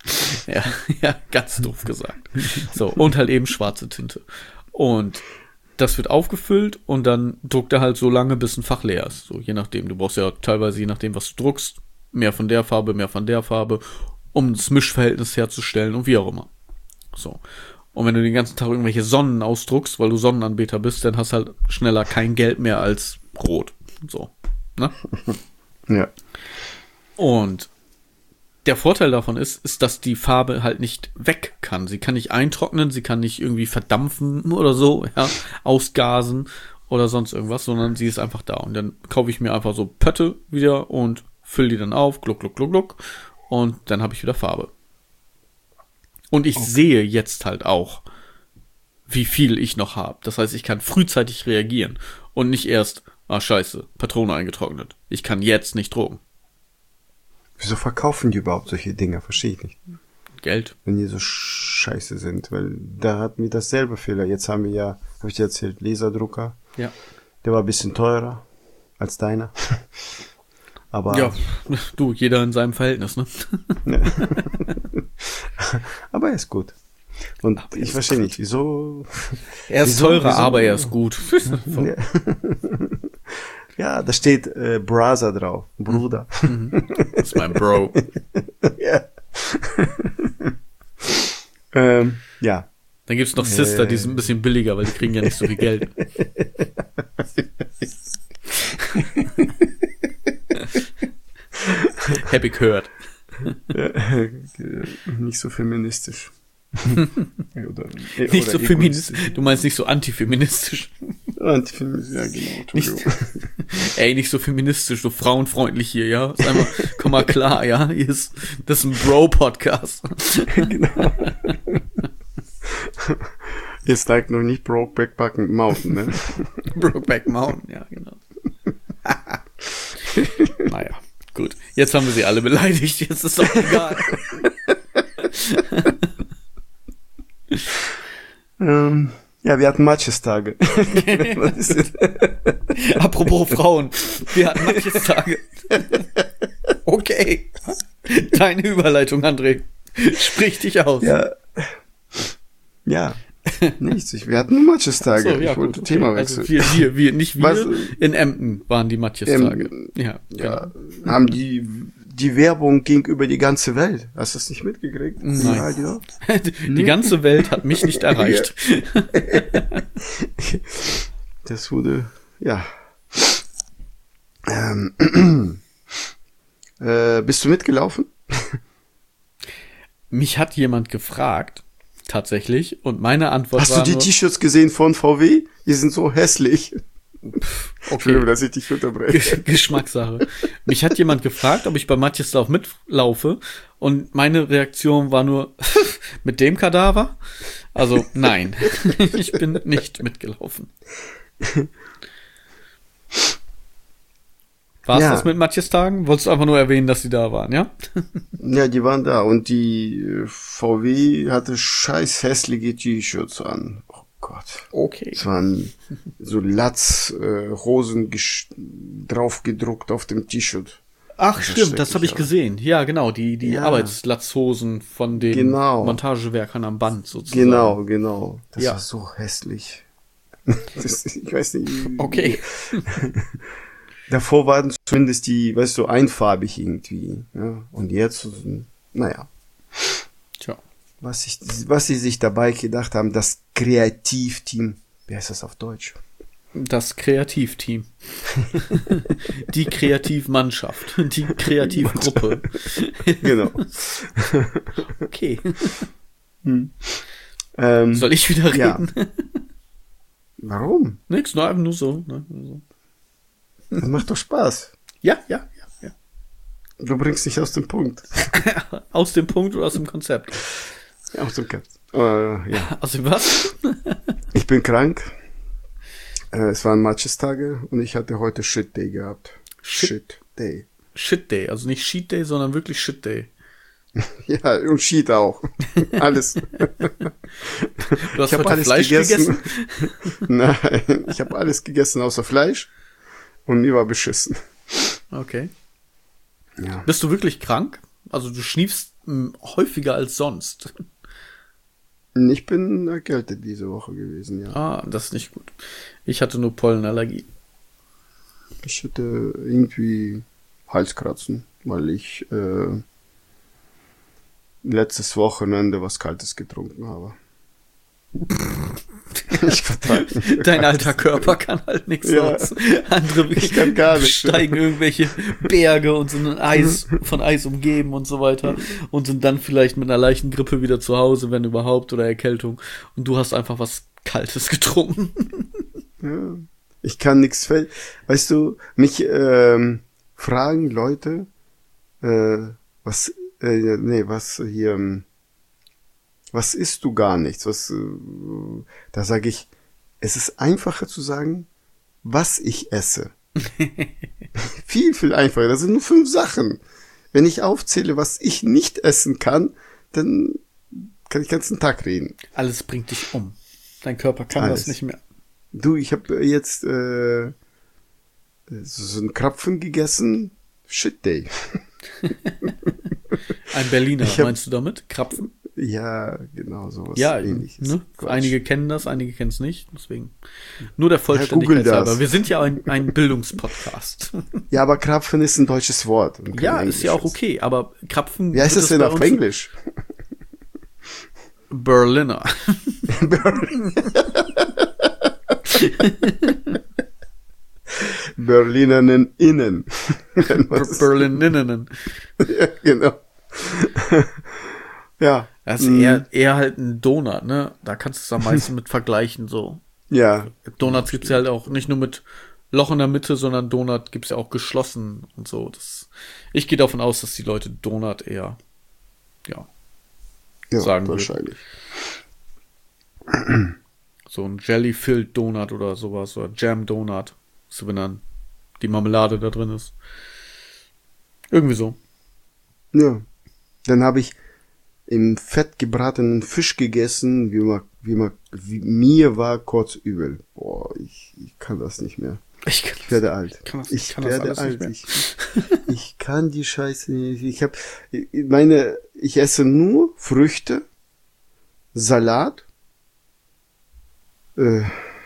Ja, ja, ganz doof gesagt. So, und halt eben schwarze Tinte. Und das wird aufgefüllt und dann druckt er halt so lange, bis ein Fach leer ist. So, je nachdem. Du brauchst ja teilweise, je nachdem, was du druckst, mehr von der Farbe, mehr von der Farbe, um das Mischverhältnis herzustellen und wie auch immer. So. Und wenn du den ganzen Tag irgendwelche Sonnen ausdruckst, weil du Sonnenanbeter bist, dann hast du halt schneller kein Geld mehr als Rot. So. Ne? Ja. Und der Vorteil davon ist, ist, dass die Farbe halt nicht weg kann. Sie kann nicht eintrocknen, sie kann nicht irgendwie verdampfen oder so, ja, ausgasen oder sonst irgendwas, sondern sie ist einfach da. Und dann kaufe ich mir einfach so Pötte wieder und fülle die dann auf, gluck, gluck, gluck, gluck, und dann habe ich wieder Farbe. Und ich okay. sehe jetzt halt auch, wie viel ich noch habe. Das heißt, ich kann frühzeitig reagieren und nicht erst, ah scheiße, Patrone eingetrocknet. Ich kann jetzt nicht drucken. Wieso verkaufen die überhaupt solche Dinger? Verstehe ich nicht. Geld. Wenn die so scheiße sind, weil da hatten wir dasselbe Fehler. Jetzt haben wir ja, habe ich dir erzählt, Laserdrucker. Ja. Der war ein bisschen teurer als deiner. Aber ja, du, jeder in seinem Verhältnis, ne? Aber er ist gut. Und aber ich verstehe nicht, wieso... Er ist wieso, teurer, wieso, aber er ist gut. Ja. Ja, da steht äh, Brother drauf. Bruder. Das ist mein Bro. Ja. ähm, ja. Dann gibt's noch Sister, äh, die sind ein bisschen billiger, weil die kriegen ja nicht so viel Geld. Hab ich gehört. Ja, nicht so feministisch. oder, nicht oder so feministisch. Du meinst nicht so antifeministisch. Antifeministisch, ja genau. Nicht, ey, nicht so feministisch, so frauenfreundlich hier, ja. Ist einfach, komm mal klar, ja. Hier ist, das ist ein Bro-Podcast. Genau. Ihr sagt noch nicht Brokeback Mountain, ne? Brokeback Mountain, ja, genau. Naja, gut. Jetzt haben wir sie alle beleidigt, jetzt ist doch egal. ähm, ja, wir hatten Matches-Tage. Apropos Frauen, wir hatten Matches-Tage. Okay. Deine Überleitung, André. Sprich dich aus. Ja. Ja. Nichts. Ich, wir hatten Matches-Tage. So, ja, ich wollte gut, Thema okay. wechseln. Also wir, wir, wir, nicht wir. Was, in Emden waren die Matches-Tage. Ähm, ja, ja, genau. Haben die, die Werbung ging über die ganze Welt. Hast du das nicht mitgekriegt? Nein. Die nee? ganze Welt hat mich nicht erreicht. Das wurde, ja. Ähm, äh, bist du mitgelaufen? Mich hat jemand gefragt, tatsächlich, und meine Antwort Hast war du die nur, T-Shirts gesehen von V W? Die sind so hässlich. Okay, dass ich dich unterbreche. Geschmackssache. Mich hat jemand gefragt, ob ich bei Matjeslauf mitlaufe, und meine Reaktion war nur, mit dem Kadaver? Also, nein, ich bin nicht mitgelaufen. War's ja. das mit Matjes-Tagen? Wolltest du einfach nur erwähnen, dass sie da waren, ja? Ja, die waren da, und die V W hatte scheiß hässliche T-Shirts an. Oh Gott. Okay. Es waren so Latz, äh, Hosen drauf gedruckt auf dem T-Shirt. Ach, das stimmt, das habe ich gesehen. Ja, genau, die, die ja. Arbeitslatzhosen von den genau. Montagewerkern am Band sozusagen. Genau, genau. Das ja. war so hässlich. Das, ich weiß nicht. Okay. Davor waren zumindest die, weißt du, einfarbig irgendwie. Ja? Und jetzt, naja. Tja. Was, ich, was sie sich dabei gedacht haben, das Kreativteam. Wie heißt das auf Deutsch? Das Kreativteam. Die Kreativmannschaft. Die Kreativgruppe. Genau. Okay. Hm. Ähm, Soll ich wieder reden? Ja. Warum? Nix, nur einfach nur so. Ne? Nur so. Das macht doch Spaß. Ja, ja, ja, ja. Du bringst dich aus dem Punkt. Aus dem Punkt oder aus dem Konzept? Ja, aus dem Konzept. Äh, ja. Aus dem was? Ich bin krank. Äh, es waren Matches-Tage und ich hatte heute Shit Day gehabt. Shit, Shit Day. Shit Day, also nicht Cheat Day, sondern wirklich Shit Day. Ja, und Shit auch. Alles. Du hast ich heute alles Fleisch gegessen? gegessen? Nein, ich habe alles gegessen außer Fleisch und mir war beschissen. Okay. Ja. Bist du wirklich krank? Also du schniefst m, häufiger als sonst. Ich bin erkältet diese Woche gewesen, ja. Ah, das ist nicht gut. Ich hatte nur Pollenallergie. Ich hatte irgendwie Halskratzen, weil ich äh, letztes Wochenende was Kaltes getrunken habe. Ich vertrage nicht. Dein alter Körper kann halt nichts Ja. aus. Andere Ich kann gar nicht. steigen irgendwelche Berge und sind in Eis, von Eis umgeben und so weiter und sind dann vielleicht mit einer leichten Grippe wieder zu Hause, wenn überhaupt, oder Erkältung. Und du hast einfach was Kaltes getrunken. Ja. Ich kann nichts fe- Weißt du, mich ähm, fragen Leute, äh, was, äh, nee, was hier, ähm, was isst du gar nichts? Was, äh, da sage ich, es ist einfacher zu sagen, was ich esse. Viel, viel einfacher. Das sind nur fünf Sachen. Wenn ich aufzähle, was ich nicht essen kann, dann kann ich den ganzen Tag reden. Alles bringt dich um. Dein Körper kann Alles. das nicht mehr. Du, ich habe jetzt äh, so einen Krapfen gegessen. Shit Day. Ein Berliner, Ich hab- meinst du damit? Krapfen? Ja, genau, sowas Ja, ähnliches. ne? Quatsch. Einige kennen das, einige kennen es nicht. Deswegen nur der Google Vollständigkeit das. halber. Wir sind ja ein, ein Bildungspodcast. Ja, aber Krapfen ist ein deutsches Wort. und kein Ja, ist ja auch englisches. okay, aber Krapfen. Wie heißt wird das denn bei auf uns- Englisch? Berliner. Berlinerinnen innen. Ber- Berlinerinnen. Ja, genau. Ja. Das ist mm, eher, eher halt ein Donut, ne? Da kannst du es am meisten mit vergleichen, so. Ja. Donuts gibt's ja halt auch nicht nur mit Loch in der Mitte, sondern Donut gibt's ja auch geschlossen und so. Das, ich gehe davon aus, dass die Leute Donut eher, ja, Ja, sagen würden. wahrscheinlich. so ein Jelly-Filled Donut oder sowas, oder Jam-Donut. So, wenn dann die Marmelade da drin ist. Irgendwie so. Ja. Dann habe ich im Fett gebratenen Fisch gegessen, wie man, wie man, wie mir war kurz übel. Boah, ich, ich kann das nicht mehr. Ich kann, Ich werde alt. kann das- ich kann das werde alles nicht alt. mehr. Ich, ich kann die Scheiße nicht. Ich habe meine, ich esse nur Früchte, Salat, äh,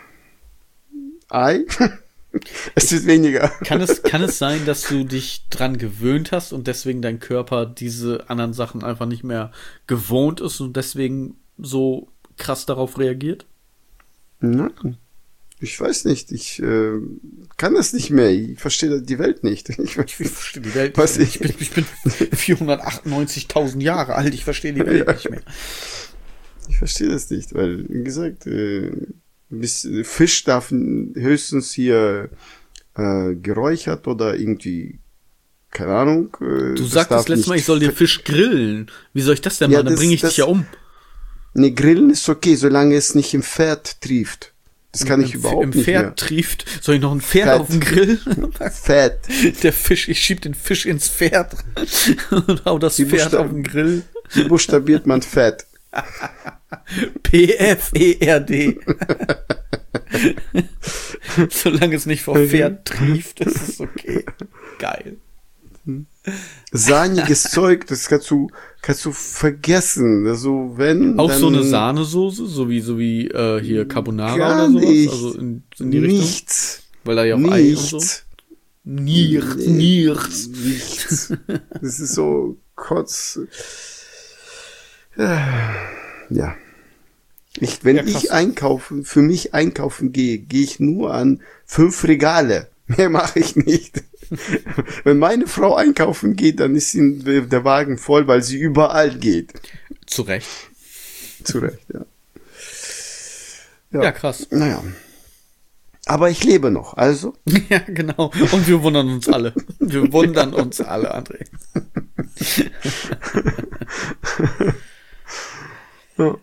Ei. Es wird weniger. Kann es, kann es sein, dass du dich dran gewöhnt hast und deswegen dein Körper diese anderen Sachen einfach nicht mehr gewohnt ist und deswegen so krass darauf reagiert? Nein. Ich weiß nicht. Ich äh, kann das nicht mehr. Ich verstehe die Welt nicht. Ich, Ich verstehe die Welt Was nicht. ich- Ich bin, ich bin vierhundertachtundneunzigtausend Jahre alt. Ich verstehe die Welt Ja. nicht mehr. Ich verstehe das nicht, weil, wie gesagt, äh, bis, Fisch darf höchstens hier äh, geräuchert oder irgendwie, keine Ahnung. Äh, Du das sagtest darf letztes Mal, nicht ich soll dir fe- Fisch grillen. Wie soll ich das denn Ja, machen? Dann das- bringe ich das- dich ja um. Nee, grillen ist okay, solange es nicht im Pferd trieft. Das kann ich Im, überhaupt Im nicht Pferd mehr. trieft. Soll ich noch ein Pferd Fett. auf den Grill? Fett. Der Fisch, ich schieb den Fisch ins Pferd und hau das Die Pferd Buchstaben- auf den Grill. Wie buchstabiert man Fett? P F E R D. Solange es nicht vor Pferd trieft, ist es okay. Geil. Sahniges Zeug, das kannst du, kannst du vergessen. Also, wenn. Auch dann so eine Sahnesoße, so wie, so wie äh, hier Carbonara Gar oder sowas? nicht. Also in, in die Richtung? Nichts. Weil da ja auch Ei und so. Nichts. Nichts, Nee, nichts. Nichts. Das ist so kurz. Ja. Ich, wenn Ja, krass. ich einkaufen, für mich einkaufen gehe, gehe ich nur an fünf Regale. Mehr mache ich nicht. Wenn meine Frau einkaufen geht, dann ist sie, der Wagen voll, weil sie überall geht. Zu Recht. Zu Recht, ja. Ja, krass. Naja. Aber ich lebe noch, also. Ja, genau. Und wir wundern uns alle. Wir wundern uns alle, André. Ja.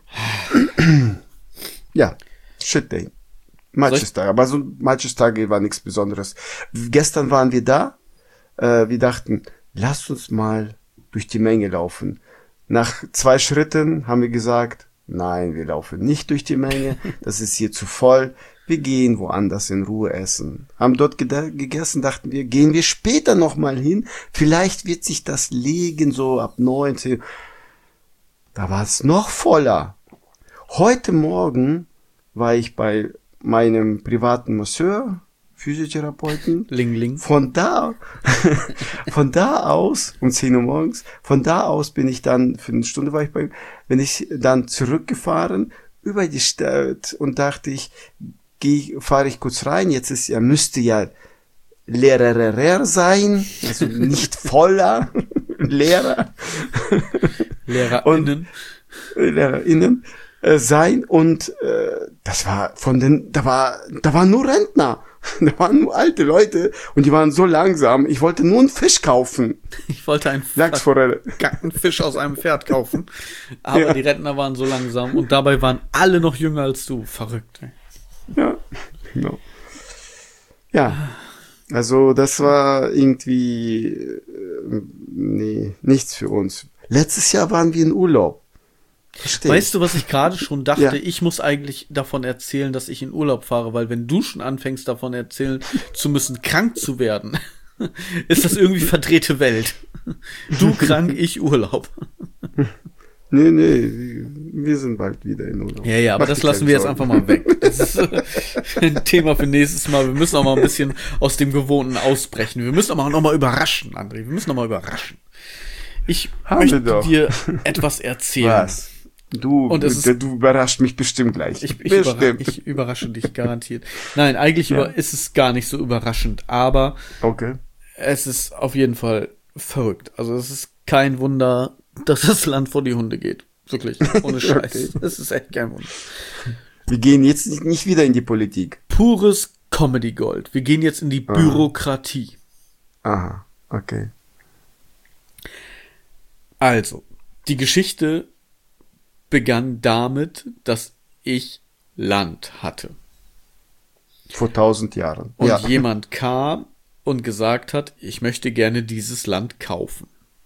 Ja, Shit Day. Manches Tage, aber so manches Tage war nichts Besonderes. Gestern waren wir da, äh, wir dachten, lasst uns mal durch die Menge laufen. Nach zwei Schritten haben wir gesagt, nein, wir laufen nicht durch die Menge, das ist hier zu voll, wir gehen woanders in Ruhe essen. Haben dort geda- gegessen, dachten wir, gehen wir später nochmal hin, vielleicht wird sich das legen, so ab neunzehn. Da war es noch voller. Heute Morgen war ich bei meinem privaten Masseur, Physiotherapeuten. Ling, ling. Von da, von da aus, um zehn Uhr morgens, von da aus bin ich dann, für eine Stunde war ich bei ihm, bin ich dann zurückgefahren über die Stadt und dachte ich, geh, fahre ich kurz rein, jetzt ist ja, müsste ja leerer sein, also nicht voller, Lehrer. LehrerInnen. Und, LehrerInnen äh, sein und äh, das war von den, da war, da waren nur Rentner. Da waren nur alte Leute und die waren so langsam. Ich wollte nur einen Fisch kaufen. Ich wollte einen Lachsforelle. Gacken Fisch aus einem Pferd kaufen. Aber Ja. die Rentner waren so langsam und dabei waren alle noch jünger als du. Verrückt. Ey. Ja, genau. Ja, also das war irgendwie, äh, nee, nichts für uns. Letztes Jahr waren wir in Urlaub. Verstehe. Weißt du, was ich gerade schon dachte? Ja. Ich muss eigentlich davon erzählen, dass ich in Urlaub fahre, weil wenn du schon anfängst davon erzählen zu müssen, krank zu werden, ist das irgendwie verdrehte Welt. Du krank, ich Urlaub. Nee, nee, wir sind bald wieder in Urlaub. Ja, ja, aber Mach das dir lassen keine wir jetzt Sorgen. einfach mal weg. Das ist äh, ein Thema für nächstes Mal. Wir müssen auch mal ein bisschen aus dem Gewohnten ausbrechen. Wir müssen auch noch mal überraschen, André. Wir müssen noch mal überraschen. Ich Haben möchte wir doch. dir etwas erzählen. Was? Du, Und es du, ist- du überrascht mich bestimmt gleich. Ich, ich, überra bestimmt. ich überrasche dich garantiert. Nein, eigentlich Ja. über ist es gar nicht so überraschend, aber Okay. es ist auf jeden Fall verrückt. Also es ist kein Wunder, dass das Land vor die Hunde geht. Wirklich, ohne Scheiß. Okay. Es ist echt kein Wunder. Wir gehen jetzt nicht- nicht wieder in die Politik. Pures Comedy Gold. Wir gehen jetzt in die Ah. Bürokratie. Aha, okay. Also, die Geschichte begann damit, dass ich Land hatte. Vor tausend Jahren. Und ja. jemand kam und gesagt hat, ich möchte gerne dieses Land kaufen.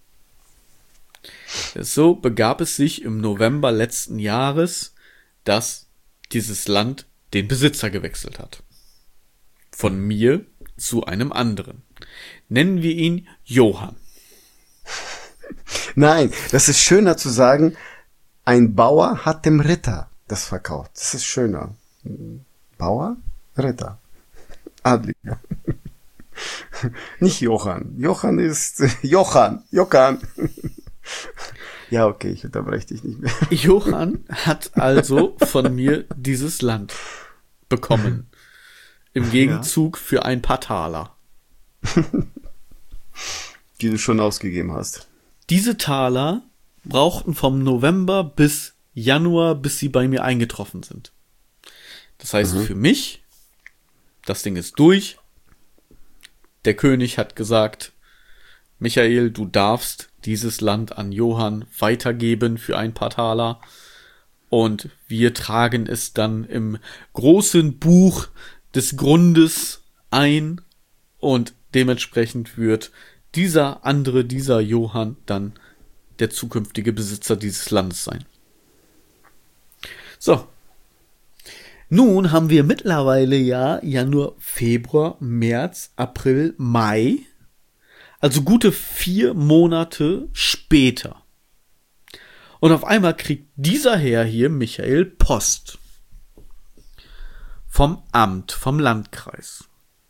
So begab es sich im November letzten Jahres, dass dieses Land den Besitzer gewechselt hat. Von mir zu einem anderen. Nennen wir ihn Johann. Nein, das ist schöner zu sagen, ein Bauer hat dem Ritter das verkauft. Das ist schöner. Bauer, Ritter. Adliger. Nicht Johann. Johann ist Johann. Johann. Ja, okay, ich unterbreche dich nicht mehr. Johann hat also von mir dieses Land bekommen. Im Gegenzug für ein paar Taler. Die du schon ausgegeben hast. Diese Taler brauchten vom November bis Januar, bis sie bei mir eingetroffen sind. Das heißt, für mich, das Ding ist durch. Der König hat gesagt, Michael, du darfst dieses Land an Johann weitergeben für ein paar Taler. Und wir tragen es dann im großen Buch des Grundes ein. Und dementsprechend wird dieser andere, dieser Johann, dann der zukünftige Besitzer dieses Landes sein. So. Nun haben wir mittlerweile ja Januar, Februar, März, April, Mai. Also gute vier Monate später. Und auf einmal kriegt dieser Herr hier, Michael, Post. Vom Amt, vom Landkreis.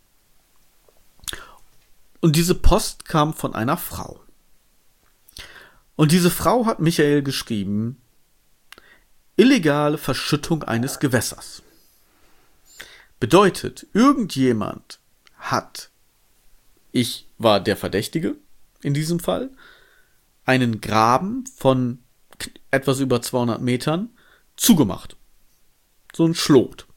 Und diese Post kam von einer Frau. Und diese Frau hat Michael geschrieben, illegale Verschüttung eines Gewässers. Bedeutet, irgendjemand hat, ich war der Verdächtige in diesem Fall, einen Graben von etwas über zweihundert Metern zugemacht. So ein Schlot.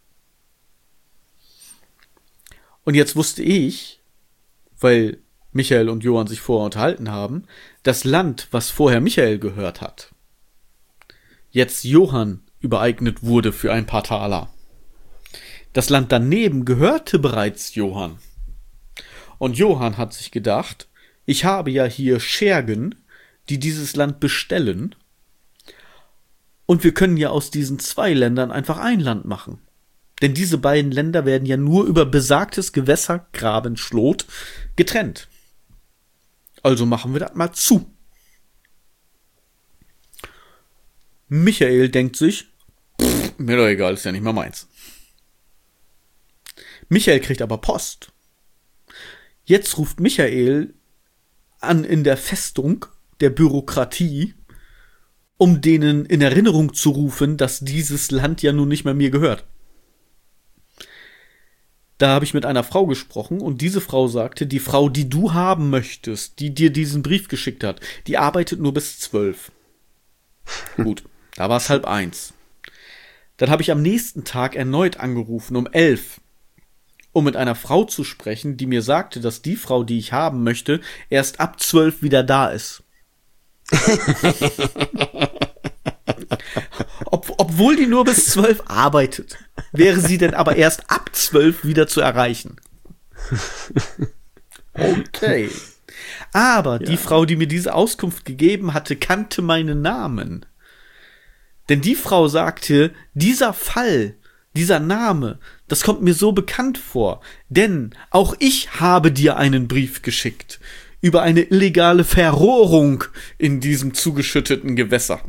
Und jetzt wusste ich, weil Michael und Johann sich vorher unterhalten haben, das Land, was vorher Michael gehört hat, jetzt Johann übereignet wurde für ein paar Taler. Das Land daneben gehörte bereits Johann. Und Johann hat sich gedacht, ich habe ja hier Schergen, die dieses Land bestellen, und wir können ja aus diesen zwei Ländern einfach ein Land machen. Denn diese beiden Länder werden ja nur über besagtes Gewässergrabenschlot getrennt. Also machen wir das mal zu. Michael denkt sich, pff, Mir doch egal, ist ja nicht mal meins. Michael kriegt aber Post. Jetzt ruft Michael an in der Festung der Bürokratie, um denen in Erinnerung zu rufen, dass dieses Land ja nun nicht mehr mir gehört. Da habe ich mit einer Frau gesprochen und diese Frau sagte, die Frau, die du haben möchtest, die dir diesen Brief geschickt hat, die arbeitet nur bis zwölf. Gut, da war es halb eins. Dann habe ich am nächsten Tag erneut angerufen, um elf, um mit einer Frau zu sprechen, die mir sagte, dass die Frau, die ich haben möchte, erst ab zwölf wieder da ist. Ob, obwohl die nur bis zwölf arbeitet, wäre sie denn aber erst ab zwölf wieder zu erreichen. Okay. Aber ja. Die Frau, die mir diese Auskunft gegeben hatte, kannte meinen Namen. Denn die Frau sagte, dieser Fall, dieser Name, das kommt mir so bekannt vor. Denn auch ich habe dir einen Brief geschickt über eine illegale Verrohrung in diesem zugeschütteten Gewässer.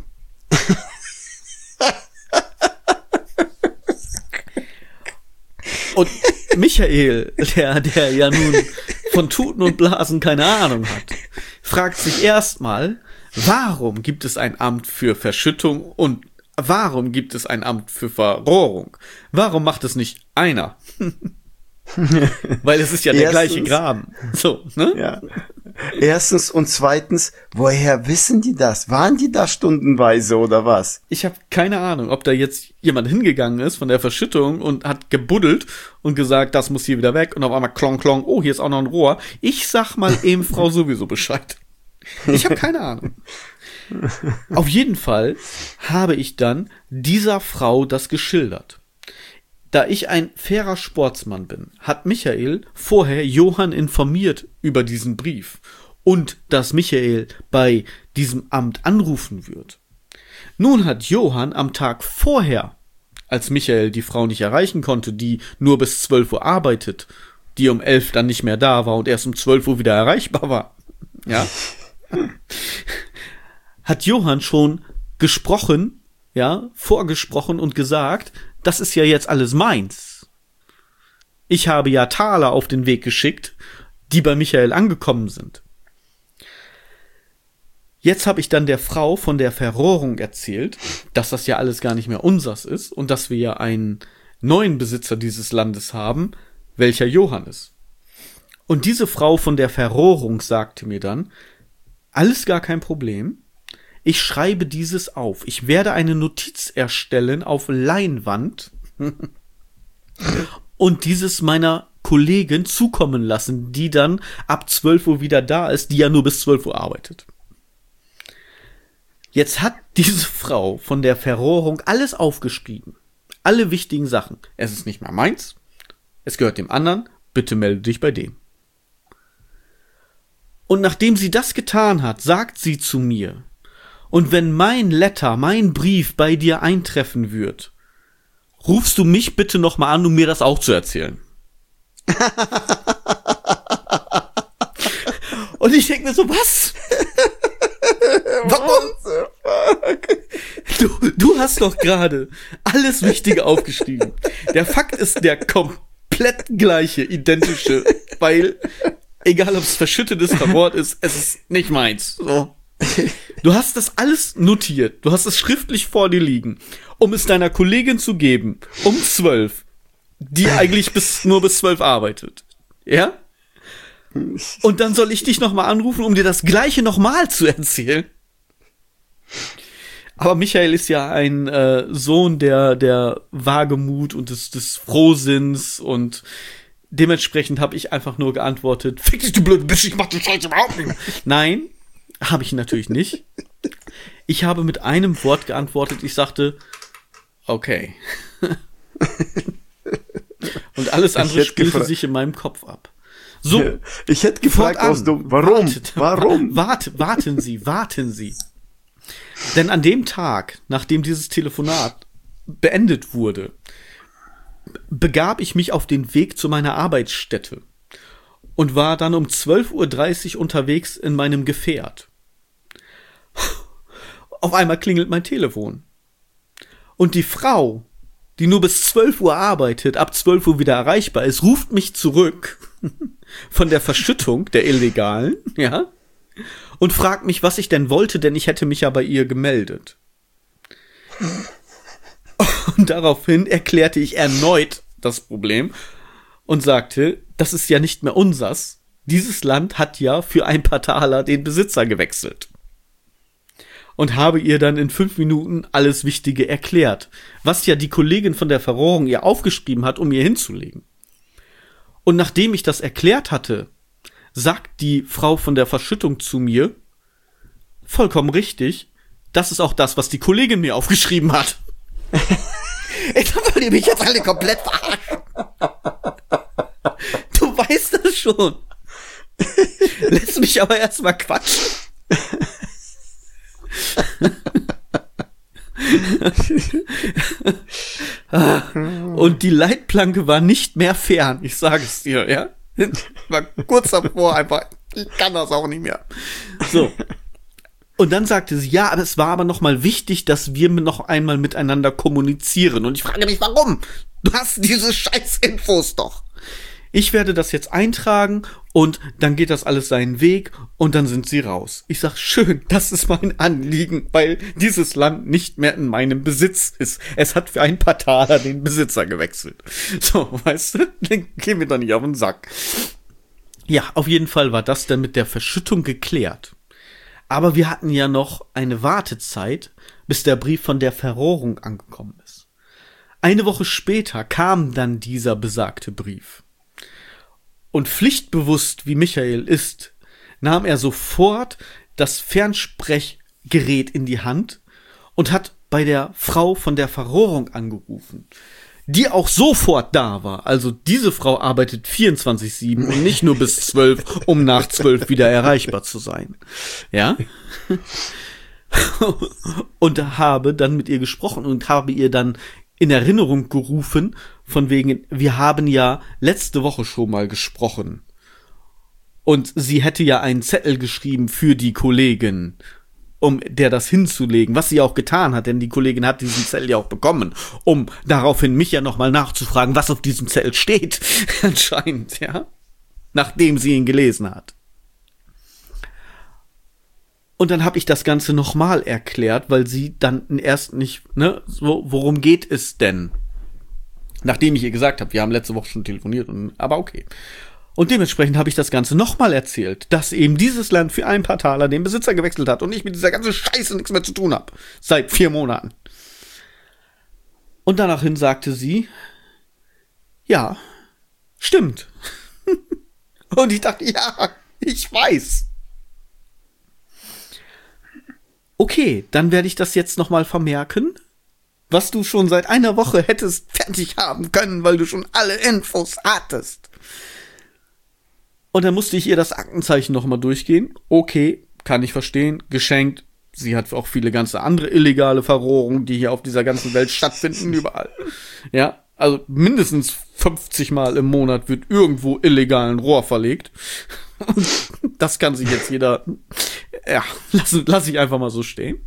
Und Michael, der, der ja nun von Tuten und Blasen keine Ahnung hat, fragt sich erstmal, warum gibt es ein Amt für Verschüttung und warum gibt es ein Amt für Verrohrung? Warum macht es nicht einer? Weil es ist ja der Erstens, gleiche Graben. So, ne? Ja. Erstens und zweitens, woher wissen die das? Waren die da stundenweise oder was? Ich habe keine Ahnung, ob da jetzt jemand hingegangen ist von der Verschüttung und hat gebuddelt und gesagt, das muss hier wieder weg und auf einmal klong klong, oh, hier ist auch noch ein Rohr. Ich sag mal eben Frau sowieso Bescheid. Ich habe keine Ahnung. Auf jeden Fall habe ich dann dieser Frau das geschildert. Da ich ein fairer Sportsmann bin, hat Michael vorher Johann informiert über diesen Brief und dass Michael bei diesem Amt anrufen wird. Nun hat Johann am Tag vorher, als Michael die Frau nicht erreichen konnte, die nur bis zwölf Uhr arbeitet, die um elf dann nicht mehr da war und erst um zwölf Uhr wieder erreichbar war, ja, hat Johann schon gesprochen, ja, vorgesprochen und gesagt, das ist ja jetzt alles meins. Ich habe ja Taler auf den Weg geschickt, die bei Michael angekommen sind. Jetzt habe ich dann der Frau von der Verrohrung erzählt, dass das ja alles gar nicht mehr unsers ist und dass wir ja einen neuen Besitzer dieses Landes haben, welcher Johann ist. Und diese Frau von der Verrohrung sagte mir dann, alles gar kein Problem. Ich schreibe dieses auf. Ich werde eine Notiz erstellen auf Leinwand und dieses meiner Kollegin zukommen lassen, die dann ab zwölf Uhr wieder da ist, die ja nur bis zwölf Uhr arbeitet. Jetzt hat diese Frau von der Verrohrung alles aufgeschrieben. Alle wichtigen Sachen. Es ist nicht mehr meins. Es gehört dem anderen. Bitte melde dich bei dem. Und nachdem sie das getan hat, sagt sie zu mir, und wenn mein Letter, mein Brief bei dir eintreffen wird, rufst du mich bitte noch mal an, um mir das auch zu erzählen. Und ich denke mir so, was? Warum? Du, du hast doch gerade alles Wichtige aufgeschrieben. Der Fakt ist der komplett gleiche, identische, weil, egal ob es verschüttetes Wort ist, es ist nicht meins. So. Du hast das alles notiert, du hast es schriftlich vor dir liegen, um es deiner Kollegin zu geben, um zwölf, die eigentlich bis nur bis zwölf arbeitet. Ja? Und dann soll ich dich nochmal anrufen, um dir das Gleiche nochmal zu erzählen. Aber Michael ist ja ein äh, Sohn der der Wagemut und des, des Frohsinns und dementsprechend habe ich einfach nur geantwortet, fick dich, du blöde Bitch, ich mach den Scheiß überhaupt nicht mehr. Nein, habe ich natürlich nicht. Ich habe mit einem Wort geantwortet, ich sagte, okay. Und alles andere spielte sich in meinem Kopf ab. So, ich hätte gefragt, aus du, warum? Wartet, warum? Wart, warten Sie, warten Sie. Denn an dem Tag, nachdem dieses Telefonat beendet wurde, begab ich mich auf den Weg zu meiner Arbeitsstätte und war dann um zwölf Uhr dreißig unterwegs in meinem Gefährt. Auf einmal klingelt mein Telefon. Und die Frau, die nur bis zwölf Uhr arbeitet, ab zwölf Uhr wieder erreichbar ist, ruft mich zurück von der Verschüttung der Illegalen, ja, und fragt mich, was ich denn wollte, denn ich hätte mich ja bei ihr gemeldet. Und daraufhin erklärte ich erneut das Problem und sagte, das ist ja nicht mehr unsers. Dieses Land hat ja für ein paar Taler den Besitzer gewechselt. Und habe ihr dann in fünf Minuten alles Wichtige erklärt, was ja die Kollegin von der Verrohrung ihr aufgeschrieben hat, um ihr hinzulegen. Und nachdem ich das erklärt hatte, sagt die Frau von der Verschüttung zu mir, vollkommen richtig, das ist auch das, was die Kollegin mir aufgeschrieben hat. Ich wollte ihr mich jetzt alle komplett verarschen. Du weißt das schon. Lass mich aber erstmal quatschen. Und die Leitplanke war nicht mehr fern, ich sage es dir, ja. War kurz davor einfach, ich kann das auch nicht mehr. So. Und dann sagte sie, ja, aber es war aber noch mal wichtig, dass wir noch einmal miteinander kommunizieren. Und ich frage mich, warum? Du hast diese scheiß Infos doch. Ich werde das jetzt eintragen und dann geht das alles seinen Weg und dann sind sie raus. Ich sag, schön, das ist mein Anliegen, weil dieses Land nicht mehr in meinem Besitz ist. Es hat für ein paar Taler den Besitzer gewechselt. So, weißt du, dann gehen wir doch nicht auf den Sack. Ja, auf jeden Fall war das dann mit der Verschüttung geklärt. Aber wir hatten ja noch eine Wartezeit, bis der Brief von der Verrohrung angekommen ist. Eine Woche später kam dann dieser besagte Brief. Und pflichtbewusst, wie Michael ist, nahm er sofort das Fernsprechgerät in die Hand und hat bei der Frau von der Verrohrung angerufen, die auch sofort da war. Also diese Frau arbeitet vierundzwanzig sieben und nicht nur bis zwölf, um nach zwölf wieder erreichbar zu sein. Ja? Und habe dann mit ihr gesprochen und habe ihr dann in Erinnerung gerufen, von wegen, wir haben ja letzte Woche schon mal gesprochen. Und sie hätte ja einen Zettel geschrieben für die Kollegin, um der das hinzulegen, was sie auch getan hat, denn die Kollegin hat diesen Zettel ja auch bekommen, um daraufhin mich ja nochmal nachzufragen, was auf diesem Zettel steht, anscheinend, ja, nachdem sie ihn gelesen hat. Und dann habe ich das Ganze nochmal erklärt, weil sie dann erst nicht, ne, so, worum geht es denn? Nachdem ich ihr gesagt habe, wir haben letzte Woche schon telefoniert, und, aber okay. Und dementsprechend habe ich das Ganze nochmal erzählt, dass eben dieses Land für ein paar Taler den Besitzer gewechselt hat und ich mit dieser ganzen Scheiße nichts mehr zu tun habe. Seit vier Monaten. Und danachhin sagte sie, ja, stimmt. Und ich dachte, ja, ich weiß. Okay, dann werde ich das jetzt nochmal vermerken, was du schon seit einer Woche hättest fertig haben können, weil du schon alle Infos hattest. Und dann musste ich ihr das Aktenzeichen nochmal durchgehen. Okay, kann ich verstehen, geschenkt. Sie hat auch viele ganze andere illegale Verrohrungen, die hier auf dieser ganzen Welt stattfinden, überall. Ja, also mindestens fünfzig Mal im Monat wird irgendwo illegal ein Rohr verlegt. Und das kann sich jetzt jeder, ja, lass, lass ich einfach mal so stehen.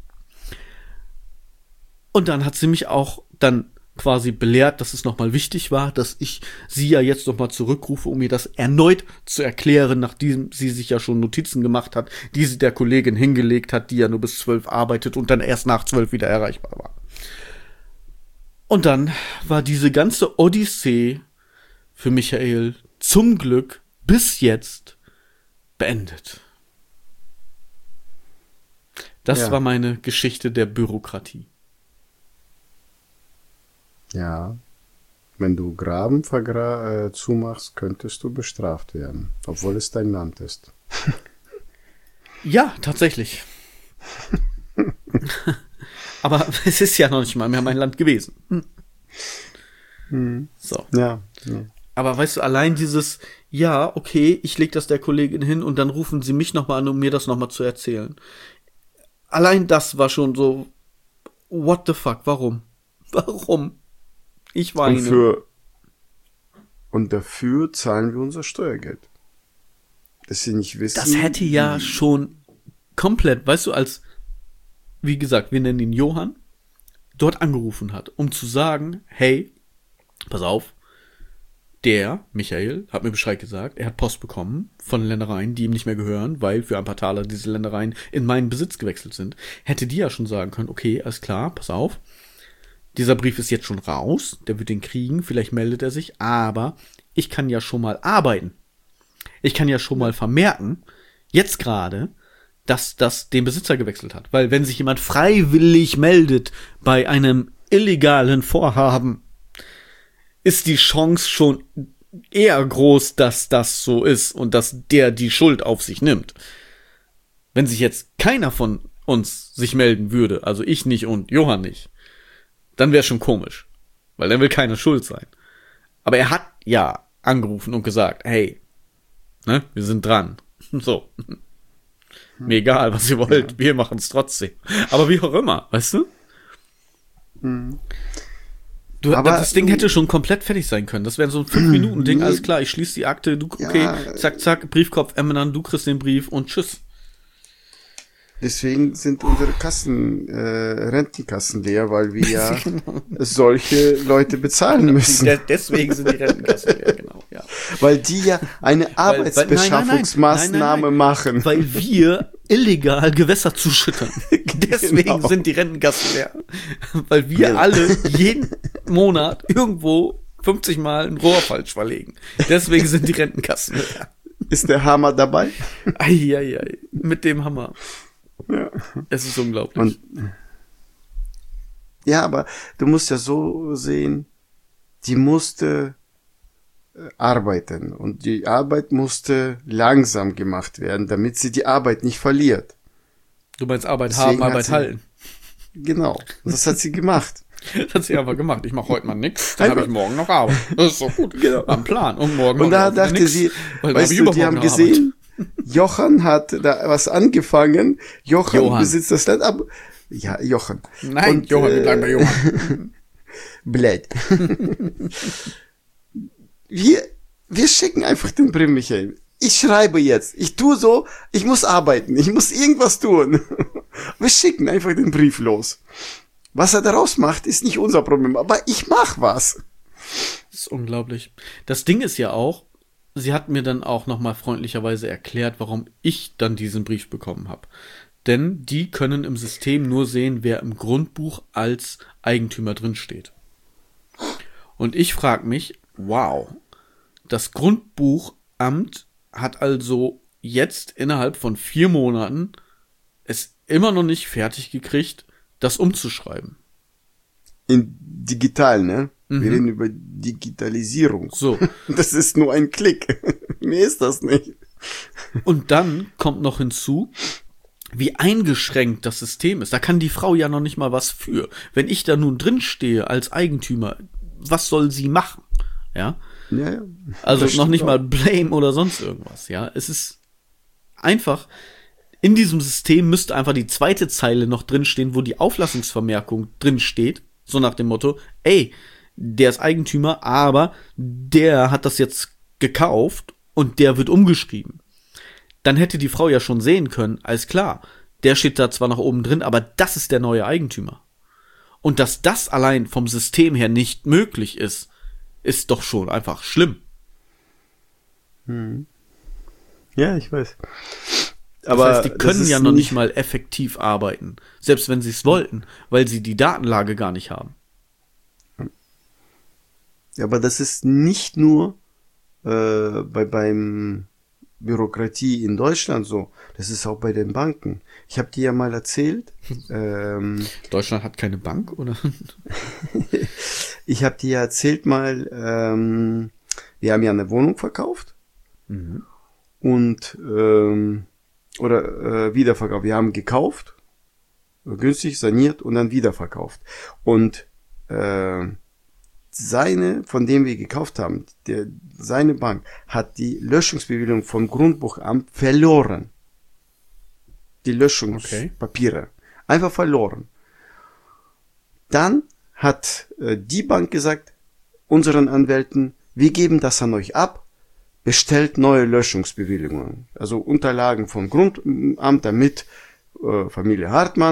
Und dann hat sie mich auch dann quasi belehrt, dass es nochmal wichtig war, dass ich sie ja jetzt nochmal zurückrufe, um ihr das erneut zu erklären, nachdem sie sich ja schon Notizen gemacht hat, die sie der Kollegin hingelegt hat, die ja nur bis zwölf arbeitet und dann erst nach zwölf wieder erreichbar war. Und dann war diese ganze Odyssee für Michael zum Glück bis jetzt beendet. Das ja. war meine Geschichte der Bürokratie. Ja, wenn du Graben vergra- äh, zumachst, könntest du bestraft werden, obwohl es dein Land ist. Ja, tatsächlich. Aber es ist ja noch nicht mal mehr mein Land gewesen. Hm. Hm. So. Ja, ja. Aber weißt du, allein dieses, ja, okay, ich leg das der Kollegin hin und dann rufen sie mich nochmal an, um mir das nochmal zu erzählen. Allein das war schon so, what the fuck, warum? Warum? Ich weine. Und, für, und dafür zahlen wir unser Steuergeld. Dass sie nicht wissen. Das hätte ja schon komplett, weißt du, als, wie gesagt, wir nennen ihn Johann. dort angerufen hat, um zu sagen, hey, pass auf, der, Michael, hat mir Bescheid gesagt, er hat Post bekommen von Ländereien, die ihm nicht mehr gehören, weil für ein paar Taler diese Ländereien in meinen Besitz gewechselt sind. Hätte die ja schon sagen können, okay, alles klar, pass auf, dieser Brief ist jetzt schon raus, der wird den kriegen, vielleicht meldet er sich, aber ich kann ja schon mal arbeiten. Ich kann ja schon mal vermerken, jetzt gerade, dass das den Besitzer gewechselt hat. Weil wenn sich jemand freiwillig meldet bei einem illegalen Vorhaben, ist die Chance schon eher groß, dass das so ist und dass der die Schuld auf sich nimmt. Wenn sich jetzt keiner von uns sich melden würde, also ich nicht und Johann nicht, dann wäre schon komisch, weil dann will keiner schuld sein. Aber er hat ja angerufen und gesagt, hey, ne, wir sind dran. So. Mir egal, was ihr wollt, ja. Wir machen es trotzdem. Aber wie auch immer, weißt du? Hm. Du, aber das Ding hätte schon komplett fertig sein können. Das wäre so ein fünf Minuten Ding, alles klar, ich schließe die Akte, du, okay, ja, zack, zack, Briefkopf ändern, du kriegst den Brief und tschüss. Deswegen sind unsere Kassen, äh, Rentenkassen leer, weil wir ja solche Leute bezahlen müssen. Deswegen sind die Rentenkassen leer, genau, ja. Weil die ja eine Arbeitsbeschaffungsmaßnahme machen. Weil wir illegal Gewässer zuschüttern. Deswegen genau. Sind die Rentenkassen leer. Weil wir ja. alle jeden Monat irgendwo fünfzig Mal ein Rohr falsch verlegen. Deswegen sind die Rentenkassen leer. Ist der Hammer dabei? Eieiei, mit dem Hammer. Ja. Es ist unglaublich. Und, ja, aber du musst ja so sehen, die musste äh, arbeiten und die Arbeit musste langsam gemacht werden, damit sie die Arbeit nicht verliert. Du meinst Arbeit Deswegen haben, Arbeit sie, halten. Genau, das hat sie gemacht. Das hat sie einfach gemacht. Ich mache heute mal nichts, dann habe ich morgen noch Arbeit. Das ist doch gut. Genau. Am Plan. Und morgen Und da dachte nix, sie, weißt du, die haben gesehen, Johann hat da was angefangen. Johann, Johann. besitzt das Land ab. Ja, Johann. Nein, und, Johann, wir bleiben bei Johann. Blöd. wir, wir schicken einfach den Brief, Michael. Ich schreibe jetzt. Ich tue so, ich muss arbeiten. Ich muss irgendwas tun. Wir schicken einfach den Brief los. Was er daraus macht, ist nicht unser Problem. Aber ich mach was. Das ist unglaublich. Das Ding ist ja auch, sie hat mir dann auch nochmal freundlicherweise erklärt, warum ich dann diesen Brief bekommen habe. Denn die können im System nur sehen, wer im Grundbuch als Eigentümer drin steht. Und ich frage mich, wow, das Grundbuchamt hat also jetzt innerhalb von vier Monaten es immer noch nicht fertig gekriegt, das umzuschreiben. In digital, ne? Wir mhm. reden über Digitalisierung. So. Das ist nur ein Klick. Mehr ist das nicht. Und dann kommt noch hinzu, wie eingeschränkt das System ist. Da kann die Frau ja noch nicht mal was für. Wenn ich da nun drin stehe als Eigentümer, was soll sie machen? Ja. Ja, ja. Also noch nicht auch. mal Blame oder sonst irgendwas. Ja. Es ist einfach, in diesem System müsste einfach die zweite Zeile noch drinstehen, wo die Auflassungsvermerkung drin steht. So nach dem Motto, ey, der ist Eigentümer, aber der hat das jetzt gekauft und der wird umgeschrieben. Dann hätte die Frau ja schon sehen können, alles klar, der steht da zwar nach oben drin, aber das ist der neue Eigentümer. Und dass das allein vom System her nicht möglich ist, ist doch schon einfach schlimm. Hm. Ja, ich weiß. Aber das heißt, die können ja noch nicht mal effektiv arbeiten, selbst wenn sie es wollten, weil sie die Datenlage gar nicht haben. Ja, aber das ist nicht nur äh, bei beim Bürokratie in Deutschland so, das ist auch bei den Banken. Ich habe dir ja mal erzählt. ähm, Deutschland hat keine Bank, oder? Ich habe dir ja erzählt mal, ähm, wir haben ja eine Wohnung verkauft mhm. und ähm, oder äh, wiederverkauft. Wir haben gekauft, günstig saniert und dann wiederverkauft. Und äh, seine, von dem wir gekauft haben, der, seine Bank hat die Löschungsbewilligung vom Grundbuchamt verloren. Die Löschungspapiere. Okay. Einfach verloren. Dann hat äh, die Bank gesagt, unseren Anwälten, wir geben das an euch ab, bestellt neue Löschungsbewilligungen. Also Unterlagen vom Grundamt, damit äh, Familie Hartmann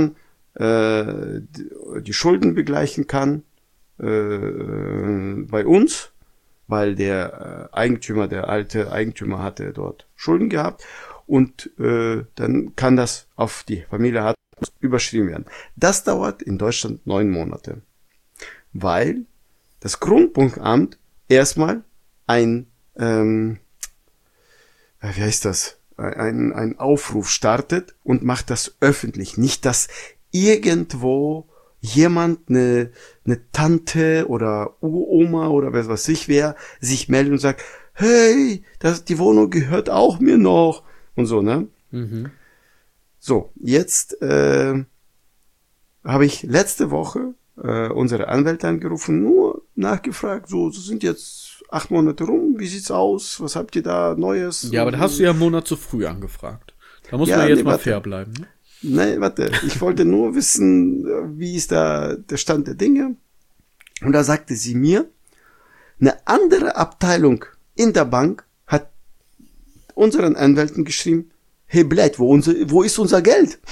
äh, die, die Schulden begleichen kann äh, bei uns, weil der äh, Eigentümer, der alte Eigentümer hatte dort Schulden gehabt und äh, dann kann das auf die Familie Hartmann überschrieben werden. Das dauert in Deutschland neun Monate, weil das Grundbuchamt erstmal ein, ähm, wie heißt das, ein, ein Aufruf startet und macht das öffentlich. Nicht, dass irgendwo jemand, eine, eine Tante oder Uroma oder was weiß ich wer, sich meldet und sagt, hey, das, die Wohnung gehört auch mir noch und so, ne? Mhm. So, jetzt äh, habe ich letzte Woche äh, unsere Anwälte angerufen, nur nachgefragt, so, so sind jetzt acht Monate rum, wie sieht's aus, was habt ihr da Neues? Ja, aber da hast du ja einen Monat zu früh angefragt. Da muss Ja, man jetzt nee, mal warte. fair bleiben. Ne? Nein, warte, ich wollte nur wissen, wie ist da der Stand der Dinge. Und da sagte sie mir, eine andere Abteilung in der Bank hat unseren Anwälten geschrieben, hey, blöd, wo, unser, wo ist unser Geld?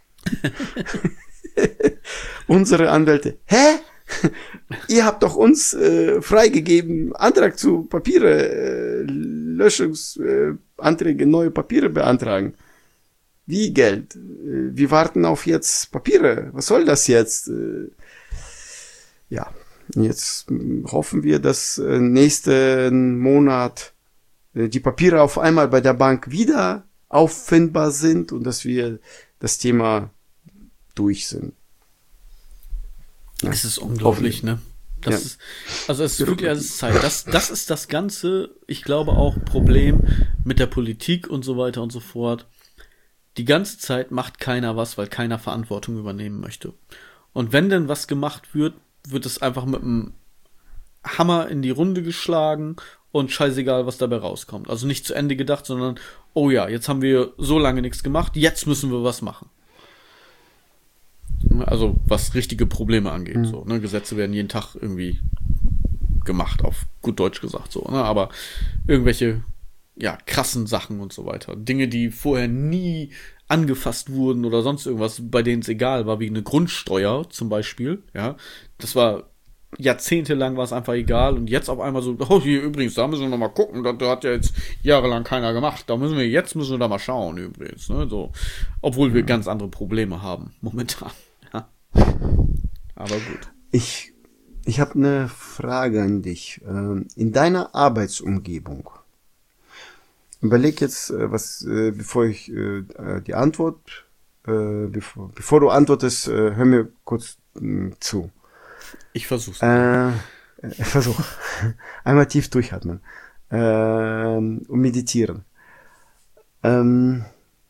Unsere Anwälte, hä? Ihr habt doch uns äh, freigegeben, Antrag zu Papiere, äh, Löschungsanträge, äh, neue Papiere beantragen. Wie Geld? Äh, wir warten auf jetzt Papiere. Was soll das jetzt? Äh, ja, jetzt äh, hoffen wir, dass äh, nächsten Monat äh, die Papiere auf einmal bei der Bank wieder auffindbar sind und dass wir das Thema durch sind. Ja. Es ist unglaublich, ne? Das ja. ist, also es ist wirklich alles Zeit. Das, das ist das ganze, ich glaube auch, Problem mit der Politik und so weiter und so fort. Die ganze Zeit macht keiner was, weil keiner Verantwortung übernehmen möchte. Und wenn denn was gemacht wird, wird es einfach mit einem Hammer in die Runde geschlagen und scheißegal, was dabei rauskommt. Also nicht zu Ende gedacht, sondern, oh ja, jetzt haben wir so lange nichts gemacht, jetzt müssen wir was machen. Also was richtige Probleme angeht. Mhm. So, ne? Gesetze werden jeden Tag irgendwie gemacht, auf gut Deutsch gesagt. So, ne? Aber irgendwelche ja, krassen Sachen und so weiter. Dinge, die vorher nie angefasst wurden oder sonst irgendwas, bei denen es egal war, wie eine Grundsteuer zum Beispiel. Ja, das war jahrzehntelang war es einfach egal und jetzt auf einmal so, oh, hier übrigens, da müssen wir noch mal gucken, das hat ja jetzt jahrelang keiner gemacht, da müssen wir, jetzt müssen wir da mal schauen übrigens, ne, so, obwohl wir ganz andere Probleme haben, momentan, ja, aber gut. Ich, ich habe eine Frage an dich, in deiner Arbeitsumgebung, überleg jetzt, was, bevor ich die Antwort, bevor, bevor du antwortest, hör mir kurz zu. Ich versuch's. Äh, versuch. Einmal tief durchatmen. Äh, und meditieren. Ähm,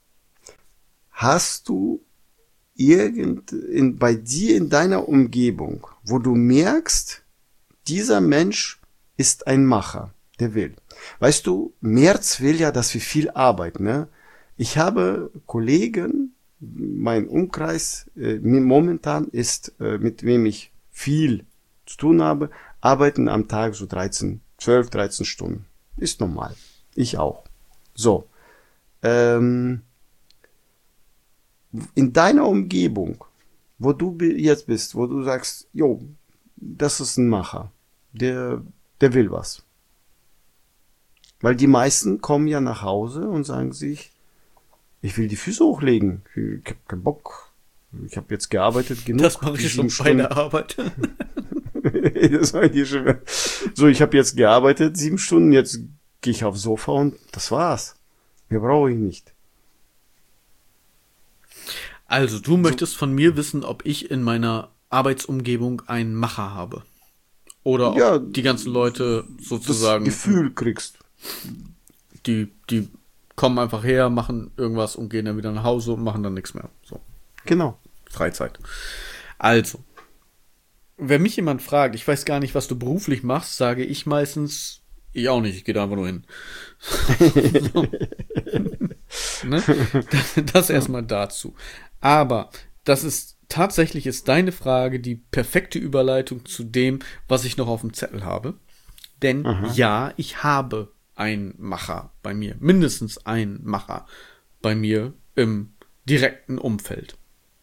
hast du irgend in, bei dir in deiner Umgebung, wo du merkst, dieser Mensch ist ein Macher, der will. Weißt du, Merz will ja, dass wir viel arbeiten, ne? Ich habe Kollegen, mein Umkreis äh, momentan ist, äh, mit wem ich viel zu tun habe, arbeiten am Tag so dreizehn, zwölf, dreizehn Stunden. Ist normal. Ich auch. So. Ähm, in deiner Umgebung, wo du jetzt bist, wo du sagst, jo, das ist ein Macher, der, der will was. Weil die meisten kommen ja nach Hause und sagen sich, ich will die Füße hochlegen, ich habe keinen Bock. Ich habe jetzt gearbeitet genug. Das mache ich schon bei der Arbeit. Das war ich schon. So, ich habe jetzt gearbeitet, sieben Stunden, jetzt gehe ich aufs Sofa und das war's. Mehr brauche ich nicht. Also, du so. möchtest von mir wissen, ob ich in meiner Arbeitsumgebung einen Macher habe. Oder ja, ob die ganzen Leute sozusagen... Das Gefühl kriegst. Die, die kommen einfach her, machen irgendwas und gehen dann wieder nach Hause und machen dann nichts mehr. So. Genau. Freizeit. Also, wenn mich jemand fragt, ich weiß gar nicht, was du beruflich machst, sage ich meistens, ich auch nicht, ich gehe da einfach nur hin. Ne? Das, das erstmal dazu. Aber das ist tatsächlich ist deine Frage die perfekte Überleitung zu dem, was ich noch auf dem Zettel habe. Denn Aha. ja, ich habe einen Macher bei mir, mindestens einen Macher bei mir im direkten Umfeld.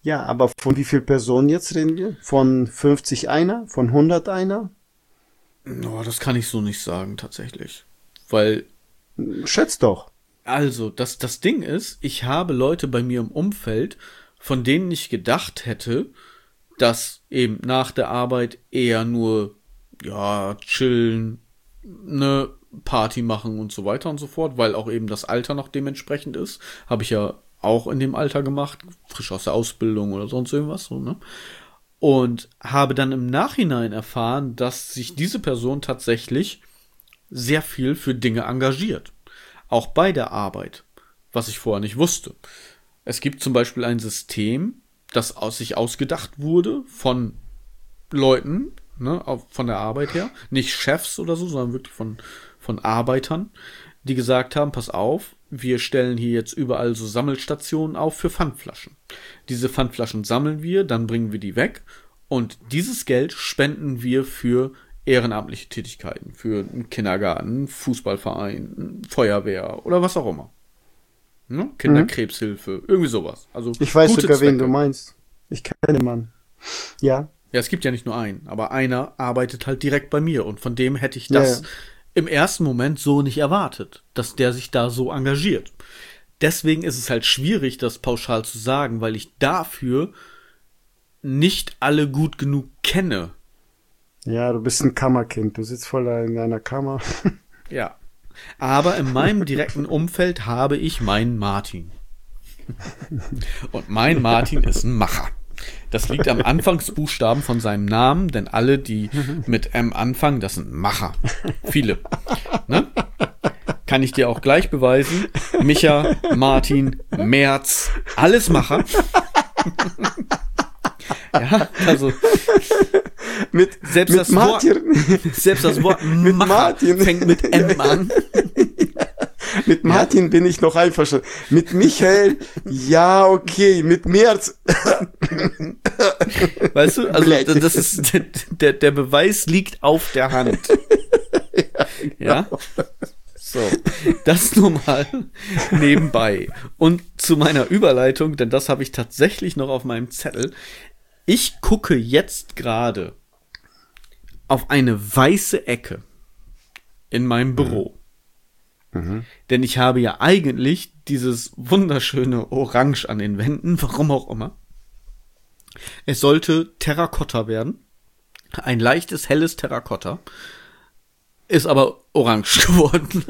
Ja, aber von wie viel Personen jetzt reden wir? Von fünfzig einer? Von hundert einer? Oh, das kann ich so nicht sagen, tatsächlich. Weil, Schätz doch. also, das, das Ding ist, ich habe Leute bei mir im Umfeld, von denen ich gedacht hätte, dass eben nach der Arbeit eher nur, ja, chillen, ne, Party machen und so weiter und so fort, weil auch eben das Alter noch dementsprechend ist. Habe ich ja auch in dem Alter gemacht, frisch aus der Ausbildung oder sonst irgendwas, so, ne? Und habe dann im Nachhinein erfahren, dass sich diese Person tatsächlich sehr viel für Dinge engagiert. Auch bei der Arbeit, was ich vorher nicht wusste. Es gibt zum Beispiel ein System, das aus sich ausgedacht wurde von Leuten, ne, auf, von der Arbeit her, nicht Chefs oder so, sondern wirklich von, von Arbeitern, die gesagt haben, pass auf, wir stellen hier jetzt überall so Sammelstationen auf für Pfandflaschen. Diese Pfandflaschen sammeln wir, dann bringen wir die weg und dieses Geld spenden wir für ehrenamtliche Tätigkeiten, für einen Kindergarten, einen Fußballverein, eine Feuerwehr oder was auch immer. Ne? Kinderkrebshilfe, irgendwie sowas. Also Ich weiß gute sogar, wen Zwecke. du meinst. Ich kenne den Mann. Ja. Ja, es gibt ja nicht nur einen, aber einer arbeitet halt direkt bei mir und von dem hätte ich Ja, das ja. im ersten Moment so nicht erwartet, dass der sich da so engagiert. Deswegen ist es halt schwierig, das pauschal zu sagen, weil ich dafür nicht alle gut genug kenne. Ja, du bist ein Kammerkind. Du sitzt voll in einer Kammer. Ja. Aber in meinem direkten Umfeld habe ich meinen Martin. Und mein Martin ist ein Macher. Das liegt am Anfangsbuchstaben von seinem Namen, denn alle, die mit M anfangen, das sind Macher. Viele. Ne? Kann ich dir auch gleich beweisen. Micha, Martin, Merz, alles Macher. Ja, also mit selbst mit das Martin. Wort, selbst das Wort Macher Martin. fängt mit M an. Mit Martin bin ich noch einverstanden. Mit Michael, ja, okay. Mit Merz. Weißt du, also Blöd. das ist der, der Beweis liegt auf der Hand. Ja? So, das nur mal nebenbei. Und zu meiner Überleitung, denn das habe ich tatsächlich noch auf meinem Zettel. Ich gucke jetzt gerade auf eine weiße Ecke in meinem Büro. Mhm. Denn ich habe ja eigentlich dieses wunderschöne Orange an den Wänden, warum auch immer. Es sollte Terrakotta werden. Ein leichtes, helles Terrakotta. Ist aber orange geworden.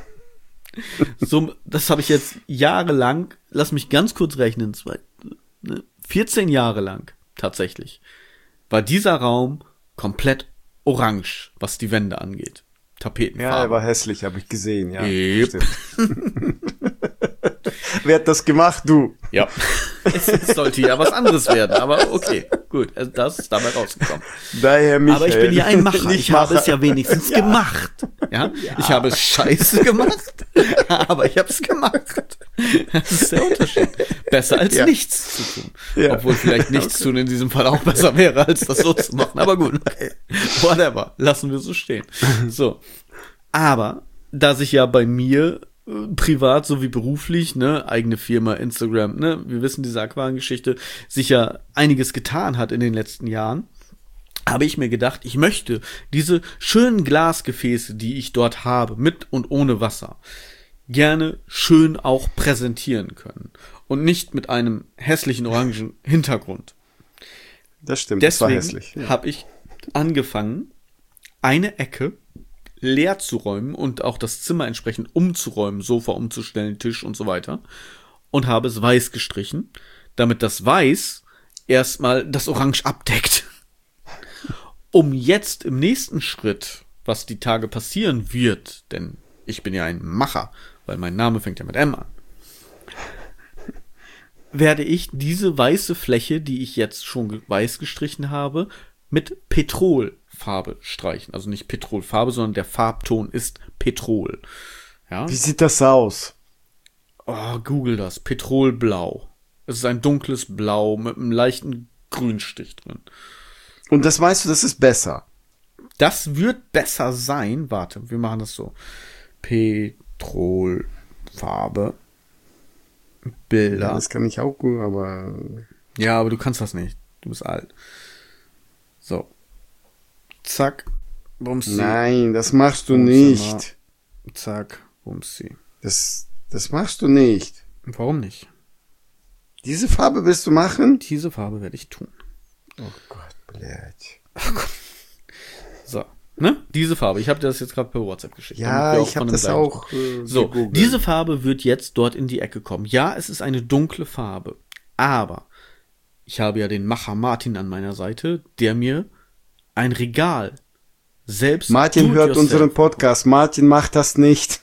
So, das habe ich jetzt jahrelang, lass mich ganz kurz rechnen, zwei, ne, vierzehn Jahre lang tatsächlich, war dieser Raum komplett orange, was die Wände angeht. Tapetenfarbe. Ja, er war hässlich, habe ich gesehen, ja. Yep. Stimmt. Wer hat das gemacht? Du. Ja, es sollte ja was anderes werden, aber okay, gut, also das ist dabei rausgekommen. Daher Michael. Aber ich bin ja ein Macher, Nicht ich habe Macher. es ja wenigstens Ja. gemacht. Ja? Ich habe es scheiße gemacht, aber ich habe es gemacht. Das ist der Unterschied. Besser als Ja. nichts zu tun. Ja. Obwohl vielleicht nichts tun in diesem Fall auch besser wäre, als das so zu machen. Aber gut, okay. Whatever, lassen wir so stehen. So, aber da sich ja bei mir äh, privat sowie beruflich, ne, eigene Firma, Instagram, ne, wir wissen diese Aquariengeschichte, sich ja einiges getan hat in den letzten Jahren, habe ich mir gedacht, ich möchte diese schönen Glasgefäße, die ich dort habe, mit und ohne Wasser, gerne schön auch präsentieren können und nicht mit einem hässlichen orangen Hintergrund. Das stimmt, das war Deswegen hässlich. Ja. habe ich angefangen, eine Ecke leer zu räumen und auch das Zimmer entsprechend umzuräumen, Sofa umzustellen, Tisch und so weiter, und habe es weiß gestrichen, damit das Weiß erstmal das Orange abdeckt. Um jetzt im nächsten Schritt, was die Tage passieren wird, denn ich bin ja ein Macher, weil mein Name fängt ja mit M an, werde ich diese weiße Fläche, die ich jetzt schon ge- weiß gestrichen habe, mit Petrolfarbe streichen. Also nicht Petrolfarbe, sondern der Farbton ist Petrol. Ja? Wie sieht das aus? Oh, google das. Petrolblau. Es ist ein dunkles Blau mit einem leichten Grünstich drin. Und das weißt du, das ist besser. Das wird besser sein. Warte, wir machen das so. Petrolfarbe. Bilder. Ja, das kann ich auch gut, aber Ja, aber du kannst das nicht. Du bist alt. So. Zack. Bumsi. Nein, das machst du Wohnzimmer. nicht. Zack. Bumsi. Das, das machst du nicht. Warum nicht? Diese Farbe willst du machen? Diese Farbe werde ich tun. Oh Gott, blöd. So. Ne? Diese Farbe. Ich habe dir das jetzt gerade per WhatsApp geschickt. damit Ja, wir ich von habe dem das gleichen- auch äh, So, gegoogelt. diese Farbe wird jetzt dort in die Ecke kommen. Ja, es ist eine dunkle Farbe. Aber ich habe ja den Macher Martin an meiner Seite, der mir ein Regal selbst Martin do it hört yourself- unseren Podcast. Martin macht das nicht.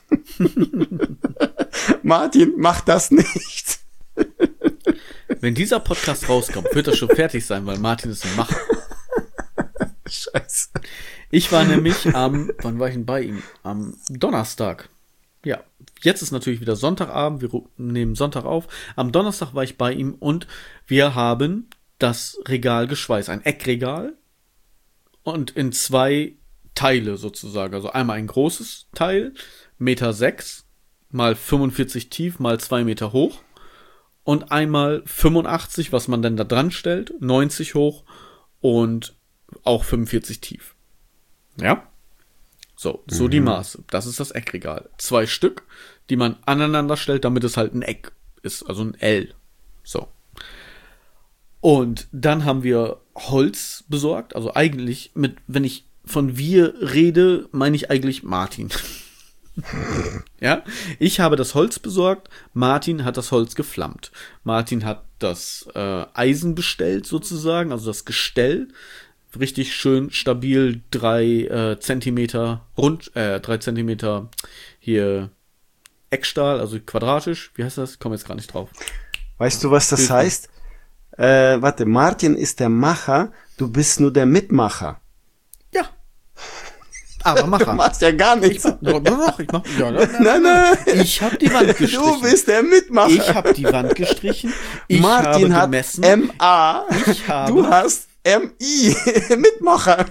Martin macht das nicht. Wenn dieser Podcast rauskommt, wird er schon fertig sein, weil Martin ist ein Macher. Scheiße. Ich war nämlich am, wann war ich denn bei ihm? Am Donnerstag. Ja, jetzt ist natürlich wieder Sonntagabend, wir ru- nehmen Sonntag auf. Am Donnerstag war ich bei ihm und wir haben das Regal geschweißt, ein Eckregal und in zwei Teile sozusagen. Also einmal ein großes Teil, Meter sechs, mal fünfundvierzig tief, mal zwei Meter hoch und einmal fünfundachtzig, was man dann da dran stellt, neunzig hoch und auch fünfundvierzig tief. Ja? So, so die Maße. Das ist das Eckregal. Zwei Stück, die man aneinander stellt, damit es halt ein Eck ist, also ein L. So. Und dann haben wir Holz besorgt, also eigentlich mit, wenn ich von wir rede, meine ich eigentlich Martin. Ja, ich habe das Holz besorgt, Martin hat das Holz geflammt. Martin hat das äh, Eisen bestellt sozusagen, also das Gestell, richtig schön stabil, drei äh, Zentimeter rund, äh, drei Zentimeter hier Eckstahl, also quadratisch, wie heißt das? Ich komme jetzt gar nicht drauf. Weißt du, was das Hilf mir. heißt? Äh, warte, Martin ist der Macher, du bist nur der Mitmacher. Ja. Aber Du Macher. machst ja gar Ich nichts. mach, doch, doch, doch, ich mach, ja, nein, Nein, nein. Ich habe die Wand gestrichen. Du bist der Mitmacher. Ich habe die Wand gestrichen. Ich Martin habe hat gemessen. M A. Ich habe- Du hast M I. Mitmacher.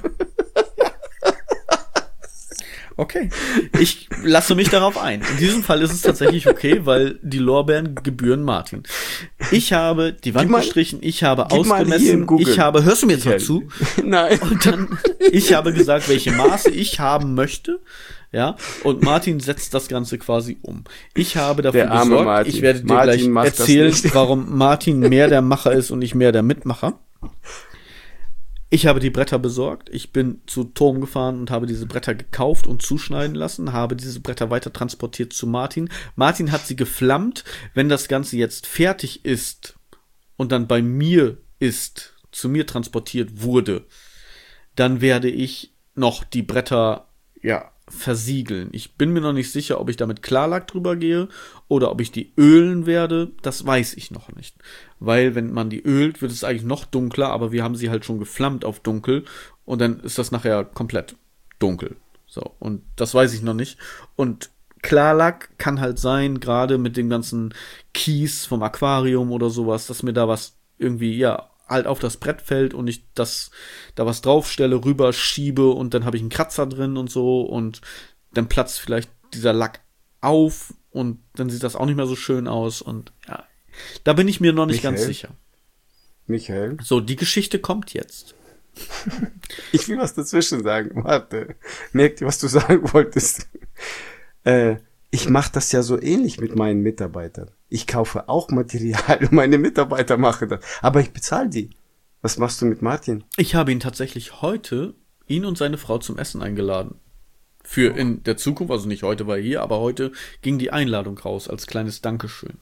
Okay. Ich lasse mich darauf ein. In diesem Fall ist es tatsächlich okay, weil die Lorbeeren gebühren Martin. Ich habe die Wand Gib mal- gestrichen, ich habe gib mal hier in ausgemessen, Google. ich habe, hörst du mir jetzt mal Michael. zu? Nein. Und dann, ich habe gesagt, welche Maße ich haben möchte. Ja, und Martin setzt das Ganze quasi um. Ich habe dafür Der arme gesorgt, Martin. ich werde dir Martin gleich macht das erzählen, nicht. warum Martin mehr der Macher ist und nicht mehr der Mitmacher. Ich habe die Bretter besorgt. Ich bin zu Turm gefahren und habe diese Bretter gekauft und zuschneiden lassen, habe diese Bretter weiter transportiert zu Martin. Martin hat sie geflammt. Wenn das Ganze jetzt fertig ist und dann bei mir ist, zu mir transportiert wurde, dann werde ich noch die Bretter, ja, versiegeln. Ich bin mir noch nicht sicher, ob ich damit Klarlack drüber gehe oder ob ich die ölen werde. Das weiß ich noch nicht. Weil, wenn man die ölt, wird es eigentlich noch dunkler, aber wir haben sie halt schon geflammt auf dunkel und dann ist das nachher komplett dunkel. So, und das weiß ich noch nicht. Und Klarlack kann halt sein, gerade mit dem ganzen Kies vom Aquarium oder sowas, dass mir da was irgendwie, ja, halt auf das Brett fällt und ich das da was draufstelle, rüberschiebe und dann habe ich einen Kratzer drin und so und dann platzt vielleicht dieser Lack auf und dann sieht das auch nicht mehr so schön aus und ja, da bin ich mir noch nicht Michael? ganz sicher. Michael, So, die Geschichte kommt jetzt. ich will was dazwischen sagen. Warte. Merkt ihr, was du sagen wolltest? Äh, ich mache das ja so ähnlich mit meinen Mitarbeitern. Ich kaufe auch Material und meine Mitarbeiter machen das. Aber ich bezahle die. Was machst du mit Martin? Ich habe ihn tatsächlich heute, ihn und seine Frau zum Essen eingeladen. Für in der Zukunft, also nicht heute war er hier, aber heute ging die Einladung raus als kleines Dankeschön.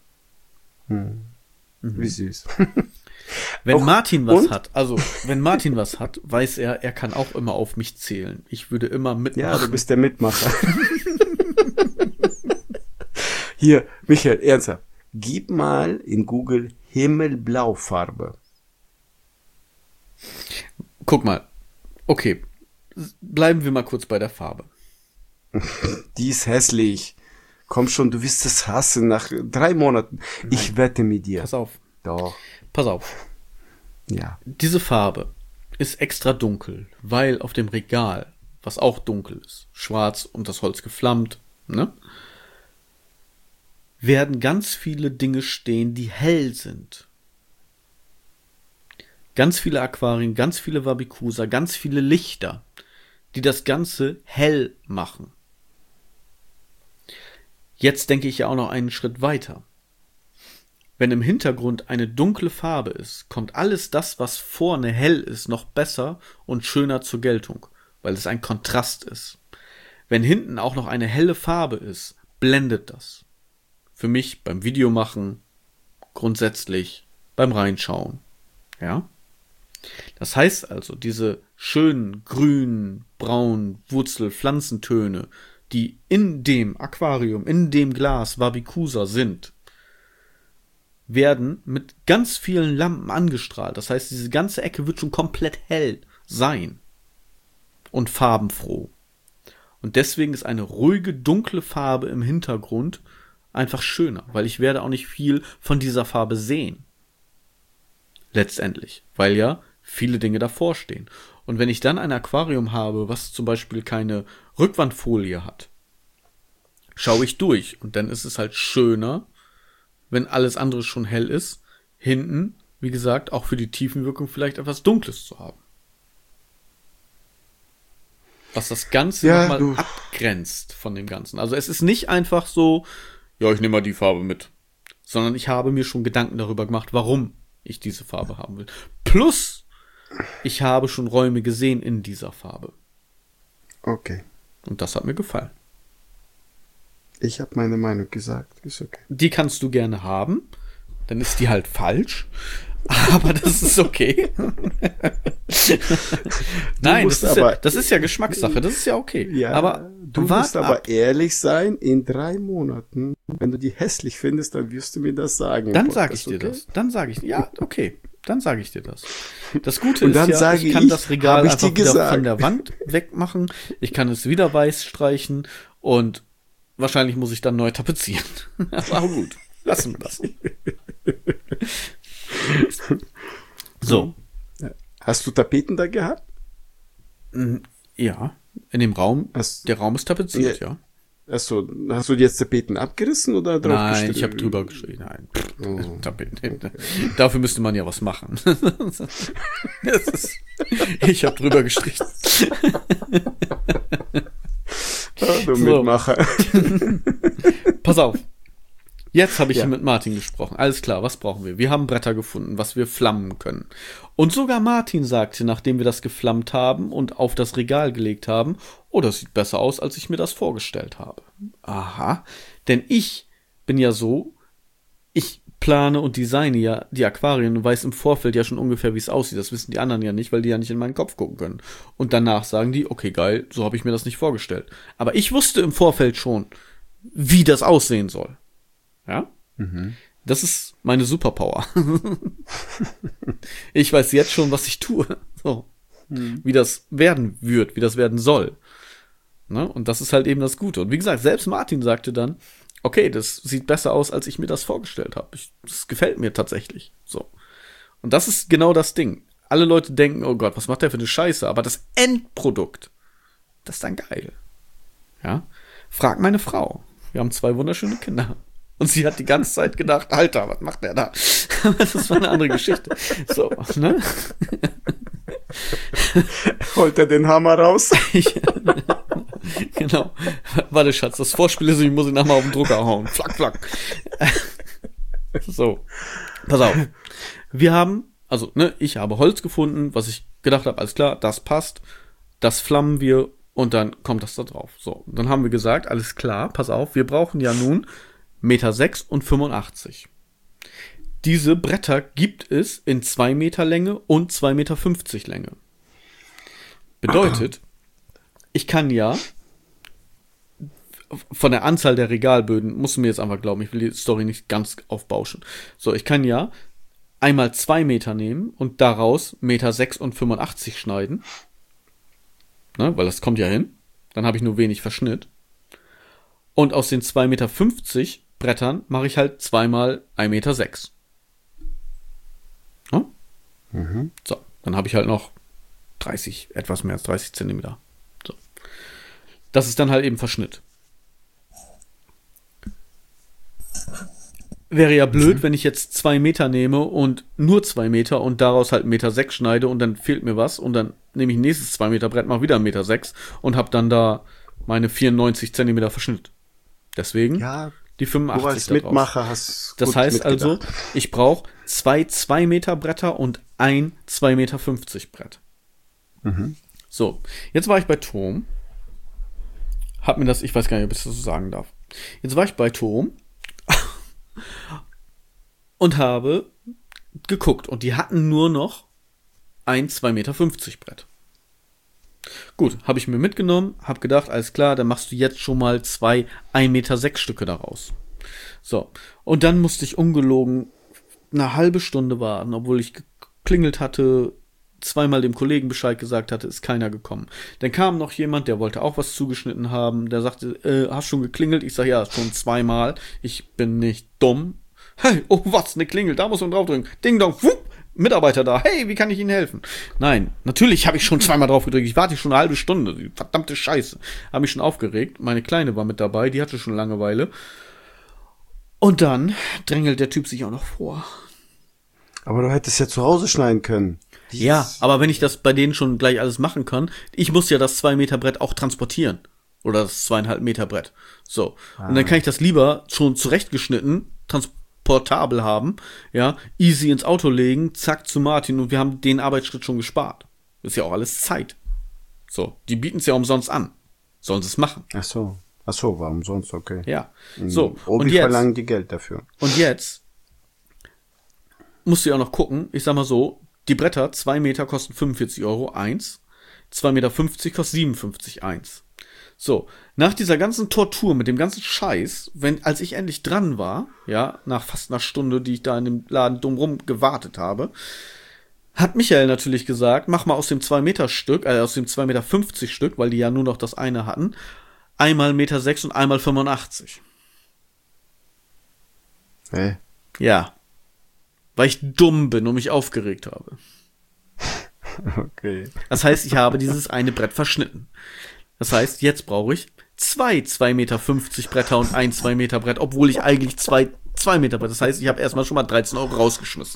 Wie süß. Wenn Auch- Martin was und? hat, also wenn Martin was hat, weiß er, er kann auch immer auf mich zählen. Ich würde immer mitmachen. Ja, du bist der Mitmacher. Hier, Michael, ernsthaft. Gib mal in Google Himmelblaufarbe. Guck mal. Okay. Bleiben wir mal kurz bei der Farbe. Die ist hässlich. Komm schon, du wirst es hassen nach drei Monaten. Ich wette mit dir. Pass auf. Doch, Pass auf. ja. Diese Farbe ist extra dunkel, weil auf dem Regal, was auch dunkel ist, schwarz und das Holz geflammt, ne? Werden ganz viele Dinge stehen, die hell sind. ganz viele Aquarien, ganz viele Wabikusa, ganz viele Lichter, die das Ganze hell machen. Jetzt denke ich ja auch noch einen Schritt weiter. Wenn im Hintergrund eine dunkle Farbe ist, kommt alles das, was vorne hell ist, noch besser und schöner zur Geltung, weil es ein Kontrast ist. Wenn hinten auch noch eine helle Farbe ist, blendet das. Für mich beim Videomachen, grundsätzlich beim Reinschauen. Ja? Das heißt also, diese schönen grünen, braunen Wurzelpflanzentöne, die in dem Aquarium, in dem Glas Wabikusa sind, werden mit ganz vielen Lampen angestrahlt. Das heißt, diese ganze Ecke wird schon komplett hell sein und farbenfroh. Und deswegen ist eine ruhige, dunkle Farbe im Hintergrund einfach schöner, weil ich werde auch nicht viel von dieser Farbe sehen. Letztendlich, weil ja viele Dinge davor stehen. Und wenn ich dann ein Aquarium habe, was zum Beispiel keine Rückwandfolie hat, schaue ich durch und dann ist es halt schöner, wenn alles andere schon hell ist, hinten, wie gesagt, auch für die Tiefenwirkung vielleicht etwas Dunkles zu haben. Was das Ganze Ja, nochmal du. abgrenzt von dem Ganzen. Also es ist nicht einfach so, ja, ich nehme mal die Farbe mit, sondern ich habe mir schon Gedanken darüber gemacht, warum ich diese Farbe haben will. Plus, ich habe schon Räume gesehen in dieser Farbe. Okay. Und das hat mir gefallen. Ich habe meine Meinung gesagt. Ist okay. Die kannst du gerne haben, dann ist die halt falsch, aber das ist okay. Nein, das musst ist, ja, aber- das ist ja Geschmackssache, das ist ja okay. Ja, aber du wart musst aber ab. ehrlich sein, in drei Monaten, wenn du die hässlich findest, dann wirst du mir das sagen. im Dann Podcast, sage ich dir okay? das. Dann sage ich, ja, okay. Dann sage ich dir das. Das Gute Und ist dann ja, sage ich kann ich, das Regal hab ich einfach dir wieder gesagt. von der Wand wegmachen. Ich kann es wieder weiß streichen und wahrscheinlich muss ich dann neu tapezieren. Aber gut, lassen wir das. So, Hast du Tapeten da gehabt? ja, in dem Raum, Hast, der Raum ist tapeziert, ja. achso, hast du jetzt Tapeten abgerissen oder drauf Nein, gestrichen? ich habe drüber geschrieben. Nein, Oh. Tapeten. Dafür müsste man ja was machen. Das ist, ich habe drüber gestrichen. Ah, du So. Mitmacher. Pass auf. Jetzt habe ich Ja. hier mit Martin gesprochen. Alles klar, was brauchen wir? Wir haben Bretter gefunden, was wir flammen können. Und sogar Martin sagte, nachdem wir das geflammt haben und auf das Regal gelegt haben, oh, das sieht besser aus, als ich mir das vorgestellt habe. Aha. Denn ich bin ja so, ich plane und designe ja die Aquarien und weiß im Vorfeld ja schon ungefähr, wie es aussieht. Das wissen die anderen ja nicht, weil die ja nicht in meinen Kopf gucken können. Und danach sagen die, okay, geil, so habe ich mir das nicht vorgestellt. Aber ich wusste im Vorfeld schon, wie das aussehen soll. Ja? Das ist meine Superpower. Ich weiß jetzt schon, was ich tue. So. Wie das werden wird, wie das werden soll. Ne? Und das ist halt eben das Gute. Und wie gesagt, selbst Martin sagte dann, okay, das sieht besser aus, als ich mir das vorgestellt habe. Ich, das gefällt mir tatsächlich. So. Und das ist genau das Ding. Alle Leute denken, oh Gott, was macht der für eine Scheiße? Aber das Endprodukt, das ist dann geil. Ja? Frag meine Frau. Wir haben zwei wunderschöne Kinder. Und sie hat die ganze Zeit gedacht, Alter, was macht der da? Aber das war eine andere Geschichte. So, ne? Holt er den Hammer raus? Ich, genau. Warte, Schatz, das Vorspiel ist, ich muss ihn nachher auf den Drucker hauen. Flack, flack. So. Pass auf. Wir haben, also, ne, ich habe Holz gefunden, was ich gedacht habe, alles klar, das passt. Das flammen wir und dann kommt das da drauf. So. Dann haben wir gesagt, alles klar, pass auf, wir brauchen ja nun Meter sechs und fünfundachtzig. Diese Bretter gibt es in zwei Meter Länge und zwei Meter fünfzig Länge. Bedeutet, ich kann ja von der Anzahl der Regalböden, musst du mir jetzt einfach glauben, ich will die Story nicht ganz aufbauschen. So, ich kann ja einmal zwei Meter nehmen und daraus Meter sechs und fünfundachtzig schneiden. Ne, weil das kommt ja hin. Dann habe ich nur wenig Verschnitt. Und aus den zwei Meter fünfzig Brettern mache ich halt zweimal ein Meter sechs. Ne? Mhm. So, dann habe ich halt noch dreißig, etwas mehr als dreißig Zentimeter. So. Das ist dann halt eben Verschnitt. wäre ja blöd, wenn ich jetzt zwei Meter nehme und nur zwei Meter und daraus halt einen Meter sechs schneide und dann fehlt mir was und dann nehme ich ein nächstes zwei Meter Brett, mache wieder einen Meter sechs und habe dann da meine vierundneunzig Zentimeter Verschnitt. Deswegen Ja, die du fünfundachtzig als da drauf. Mitmacher hast Das gut heißt also, mitgedacht. ich brauche zwei zwei Meter Bretter und ein zwei Meter fünfzig Brett. Mhm. So, jetzt war ich bei Tom. Hab mir das, ich weiß gar nicht, ob ich das so sagen darf. Jetzt war ich bei Tom und habe geguckt und die hatten nur noch ein zwei Meter fünfzig Brett. Gut, habe ich mir mitgenommen, habe gedacht, alles klar, dann machst du jetzt schon mal zwei ein Meter sechs Stücke daraus. So, und dann musste ich ungelogen eine halbe Stunde warten, obwohl ich geklingelt hatte, zweimal dem Kollegen Bescheid gesagt hatte, ist keiner gekommen. Dann kam noch jemand, der wollte auch was zugeschnitten haben, der sagte, äh, hast schon geklingelt? Ich sag, ja, schon zweimal. Ich bin nicht dumm. Hey, oh was, eine Klingel, da muss man draufdrücken. Ding dong, wupp, Mitarbeiter da, hey, wie kann ich Ihnen helfen? Nein, natürlich habe ich schon zweimal drauf gedrückt. Ich warte schon eine halbe Stunde. Die verdammte Scheiße. Habe mich schon aufgeregt. Meine Kleine war mit dabei, die hatte schon Langeweile. Und dann drängelt der Typ sich auch noch vor. Aber du hättest ja zu Hause schneiden können. Dieses Ja, aber wenn ich das bei denen schon gleich alles machen kann, ich muss ja das zwei Meter Brett auch transportieren. Oder das zweieinhalb Meter Brett. So. Ah. Und dann kann ich das lieber schon zurechtgeschnitten, transportabel haben, ja, easy ins Auto legen, zack zu Martin und wir haben den Arbeitsschritt schon gespart. Das ist ja auch alles Zeit. So. Die bieten es ja umsonst an. Sollen sie es machen. Ach so. Ach so, war umsonst, okay. Ja. So. Obi und jetzt verlangen die Geld dafür. Und jetzt musst du ja auch noch gucken, ich sag mal so, die Bretter, zwei Meter kosten fünfundvierzig Euro, eins. zwei Meter fünfzig kostet siebenundfünfzig, eins. So, nach dieser ganzen Tortur mit dem ganzen Scheiß, wenn, als ich endlich dran war, ja, nach fast einer Stunde, die ich da in dem Laden dumm rum gewartet habe, hat Michael natürlich gesagt, mach mal aus dem zwei Meter Stück, äh, aus dem zwei Meter fünfzig Stück, weil die ja nur noch das eine hatten, einmal Meter sechs und einmal fünfundachtzig. Hä? Ja. Weil ich dumm bin und mich aufgeregt habe. Okay. Das heißt, ich habe dieses eine Brett verschnitten. Das heißt, jetzt brauche ich zwei zwei Meter fünfzig Bretter und ein zwei Meter Brett, obwohl ich eigentlich zwei zwei Meter Brett. Das heißt, ich habe erstmal schon mal dreizehn Euro rausgeschmissen.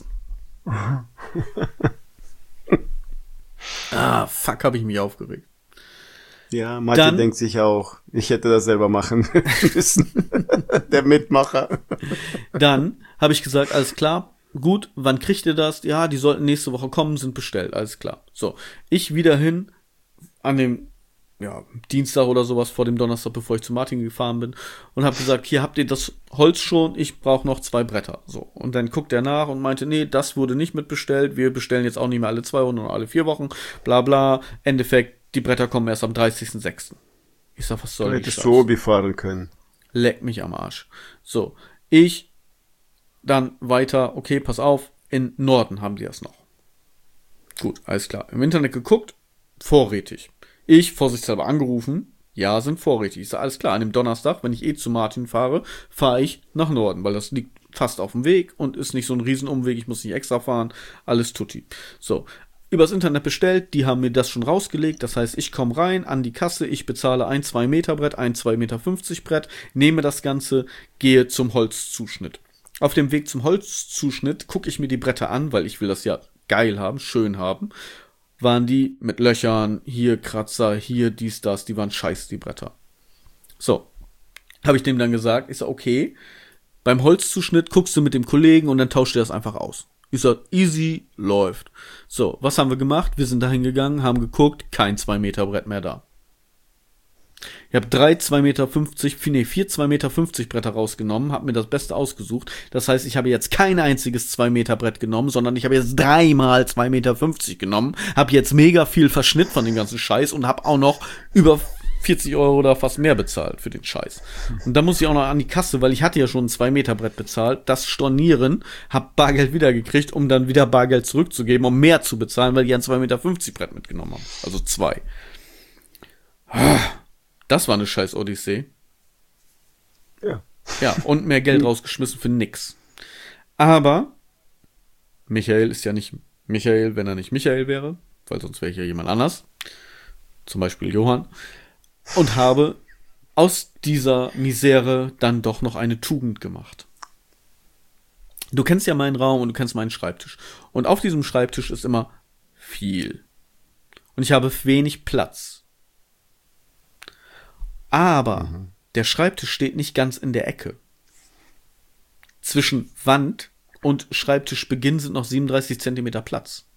Ah, fuck, habe ich mich aufgeregt. Ja, Martin Dann, denkt sich auch, ich hätte das selber machen müssen. Der Mitmacher. Dann habe ich gesagt, alles klar, gut, wann kriegt ihr das? Ja, die sollten nächste Woche kommen, sind bestellt, alles klar. So, ich wieder hin an dem ja, Dienstag oder sowas vor dem Donnerstag, bevor ich zu Martin gefahren bin und habe gesagt, hier habt ihr das Holz schon, ich brauche noch zwei Bretter. So, und dann guckt er nach und meinte, nee, das wurde nicht mitbestellt, wir bestellen jetzt auch nicht mehr alle zwei Wochen, sondern alle vier Wochen, bla bla. Endeffekt, die Bretter kommen erst am dreißigsten sechsten Ich sag, was soll ich? Hättest du Obi fahren können. Leck mich am Arsch. So, ich dann weiter, okay, pass auf, in Norden haben die das noch. Gut, alles klar. Im Internet geguckt, vorrätig. Ich, vorsichtshalber angerufen, ja, sind vorrätig. Ich sage, alles klar, an dem Donnerstag, wenn ich eh zu Martin fahre, fahre ich nach Norden, weil das liegt fast auf dem Weg und ist nicht so ein Riesenumweg, ich muss nicht extra fahren, alles tutti. So, übers Internet bestellt, die haben mir das schon rausgelegt, das heißt, ich komme rein an die Kasse, ich bezahle ein zwei Meter Brett, ein zwei Meter fünfzig Brett, nehme das Ganze, gehe zum Holzzuschnitt. Auf dem Weg zum Holzzuschnitt gucke ich mir die Bretter an, weil ich will das ja geil haben, schön haben. Waren die mit Löchern, hier Kratzer, hier dies, das, die waren scheiße, die Bretter. So, habe ich dem dann gesagt, ich sag, okay, beim Holzzuschnitt guckst du mit dem Kollegen und dann tauscht er das einfach aus. Ich sag, easy, läuft. So, was haben wir gemacht? Wir sind dahin gegangen, haben geguckt, kein zwei Meter Brett mehr da. Ich habe drei zwei Meter fünfzig, nee, vier zwei Meter fünfzig Bretter rausgenommen, habe mir das Beste ausgesucht. Das heißt, ich habe jetzt kein einziges zwei Meter Brett genommen, sondern ich habe jetzt dreimal zwei Meter fünfzig genommen, habe jetzt mega viel Verschnitt von dem ganzen Scheiß und habe auch noch über vierzig Euro oder fast mehr bezahlt für den Scheiß. Und dann muss ich auch noch an die Kasse, weil ich hatte ja schon ein zwei Meter Brett bezahlt, das stornieren, hab Bargeld wiedergekriegt, um dann wieder Bargeld zurückzugeben, um mehr zu bezahlen, weil die ein zwei Meter fünfzig Brett mitgenommen haben. Also zwei. Das war eine scheiß Odyssee. Ja. Ja, und mehr Geld rausgeschmissen für nix. Aber Michael ist ja nicht Michael, wenn er nicht Michael wäre, weil sonst wäre ich ja jemand anders. Zum Beispiel Johann. Und habe aus dieser Misere dann doch noch eine Tugend gemacht. du kennst ja meinen Raum und du kennst meinen Schreibtisch. Und auf diesem Schreibtisch ist immer viel. Und ich habe wenig Platz. Aber mhm. der Schreibtisch steht nicht ganz in der Ecke. Zwischen Wand und Schreibtischbeginn sind noch siebenunddreißig Zentimeter Platz.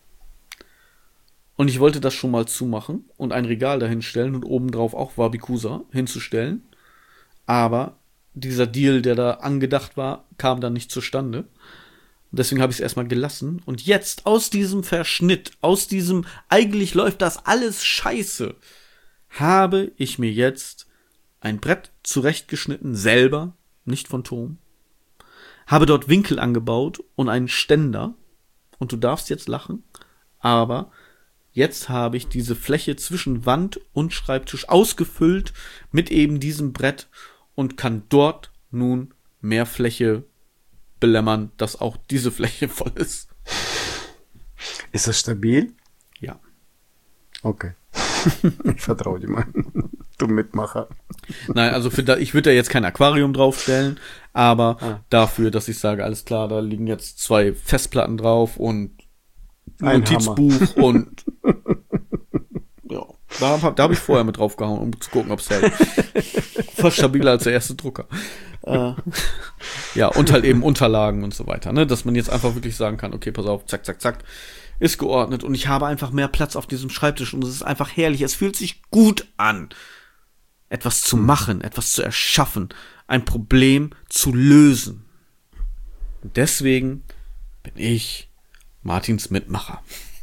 Und ich wollte das schon mal zumachen und ein Regal dahinstellen und obendrauf auch Wabikusa hinzustellen. Aber dieser Deal, der da angedacht war, kam dann nicht zustande. Und deswegen habe ich es erstmal gelassen. Und jetzt aus diesem Verschnitt, aus diesem eigentlich läuft das alles scheiße, habe ich mir jetzt ein Brett zurechtgeschnitten, selber, nicht von Tom. Habe dort Winkel angebaut und einen Ständer. Und du darfst jetzt lachen, aber jetzt habe ich diese Fläche zwischen Wand und Schreibtisch ausgefüllt mit eben diesem Brett und kann dort nun mehr Fläche belämmern, dass auch diese Fläche voll ist. Ist das stabil? Ja. Okay. Ich vertraue dir mal. Du Mitmacher. Nein, also für da, ich würde da jetzt kein Aquarium draufstellen, aber ah. dafür, dass ich sage, alles klar, da liegen jetzt zwei Festplatten drauf und ein Notizbuch und ja, da, da habe ich vorher mit draufgehauen, um zu gucken, ob es hält. Fast stabiler als der erste Drucker. Äh, ja, und halt eben Unterlagen und so weiter, ne, dass man jetzt einfach wirklich sagen kann, okay, pass auf, zack, zack, zack, ist geordnet und ich habe einfach mehr Platz auf diesem Schreibtisch und es ist einfach herrlich, es fühlt sich gut an, etwas zu machen, etwas zu erschaffen, ein Problem zu lösen. Und deswegen bin ich Martins Mitmacher.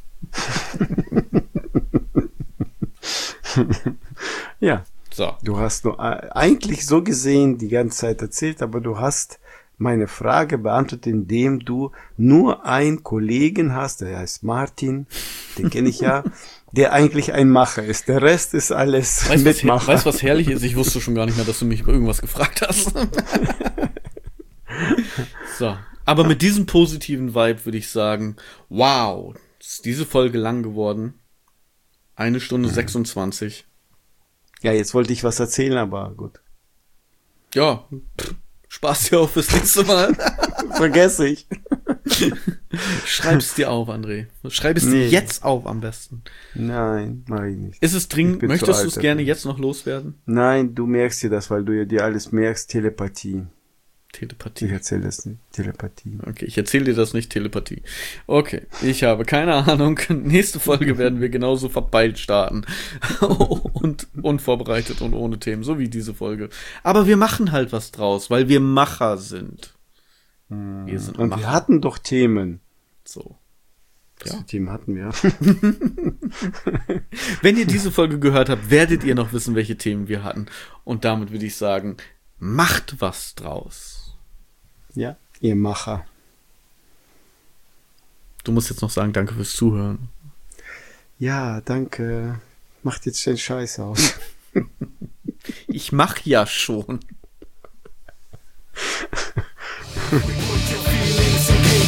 Ja. So. Du hast nur eigentlich so gesehen die ganze Zeit erzählt, aber du hast meine Frage beantwortet, indem du nur einen Kollegen hast, der heißt Martin, den kenne ich ja, der eigentlich ein Macher ist. Der Rest ist alles weißt, Mitmacher. Weißt du, was herrlich ist? Ich wusste schon gar nicht mehr, dass du mich über irgendwas gefragt hast. So. Aber mit diesem positiven Vibe würde ich sagen, wow, ist diese Folge lang geworden. Eine Stunde sechsundzwanzig. Ja, jetzt wollte ich was erzählen, aber gut. Ja, pff, Spaß dir auf fürs nächste Mal. Vergesse ich. Schreib es dir auf, André. Schreib es nee. dir jetzt auf am besten. Nein, mach ich nicht. Ist es dringend? Möchtest du es gerne jetzt noch loswerden? Nein, du merkst dir das, weil du dir alles merkst. Telepathie. Telepathie. Ich erzähle das nicht. Telepathie. Okay, ich erzähle dir das nicht. Telepathie. Okay, ich habe keine Ahnung. Nächste Folge werden wir genauso verpeilt starten. Und unvorbereitet und ohne Themen, so wie diese Folge. Aber wir machen halt was draus, weil wir Macher sind. Hm. Wir sind und Macher. Wir hatten doch Themen. So. Was ja. für Themen hatten wir? Wenn ihr diese Folge gehört habt, werdet ihr noch wissen, welche Themen wir hatten. Und damit würde ich sagen, macht was draus. Ja, ihr Macher. Du musst jetzt noch sagen, danke fürs Zuhören. Ja, danke. Macht jetzt den Scheiß aus. Ich mach ja schon.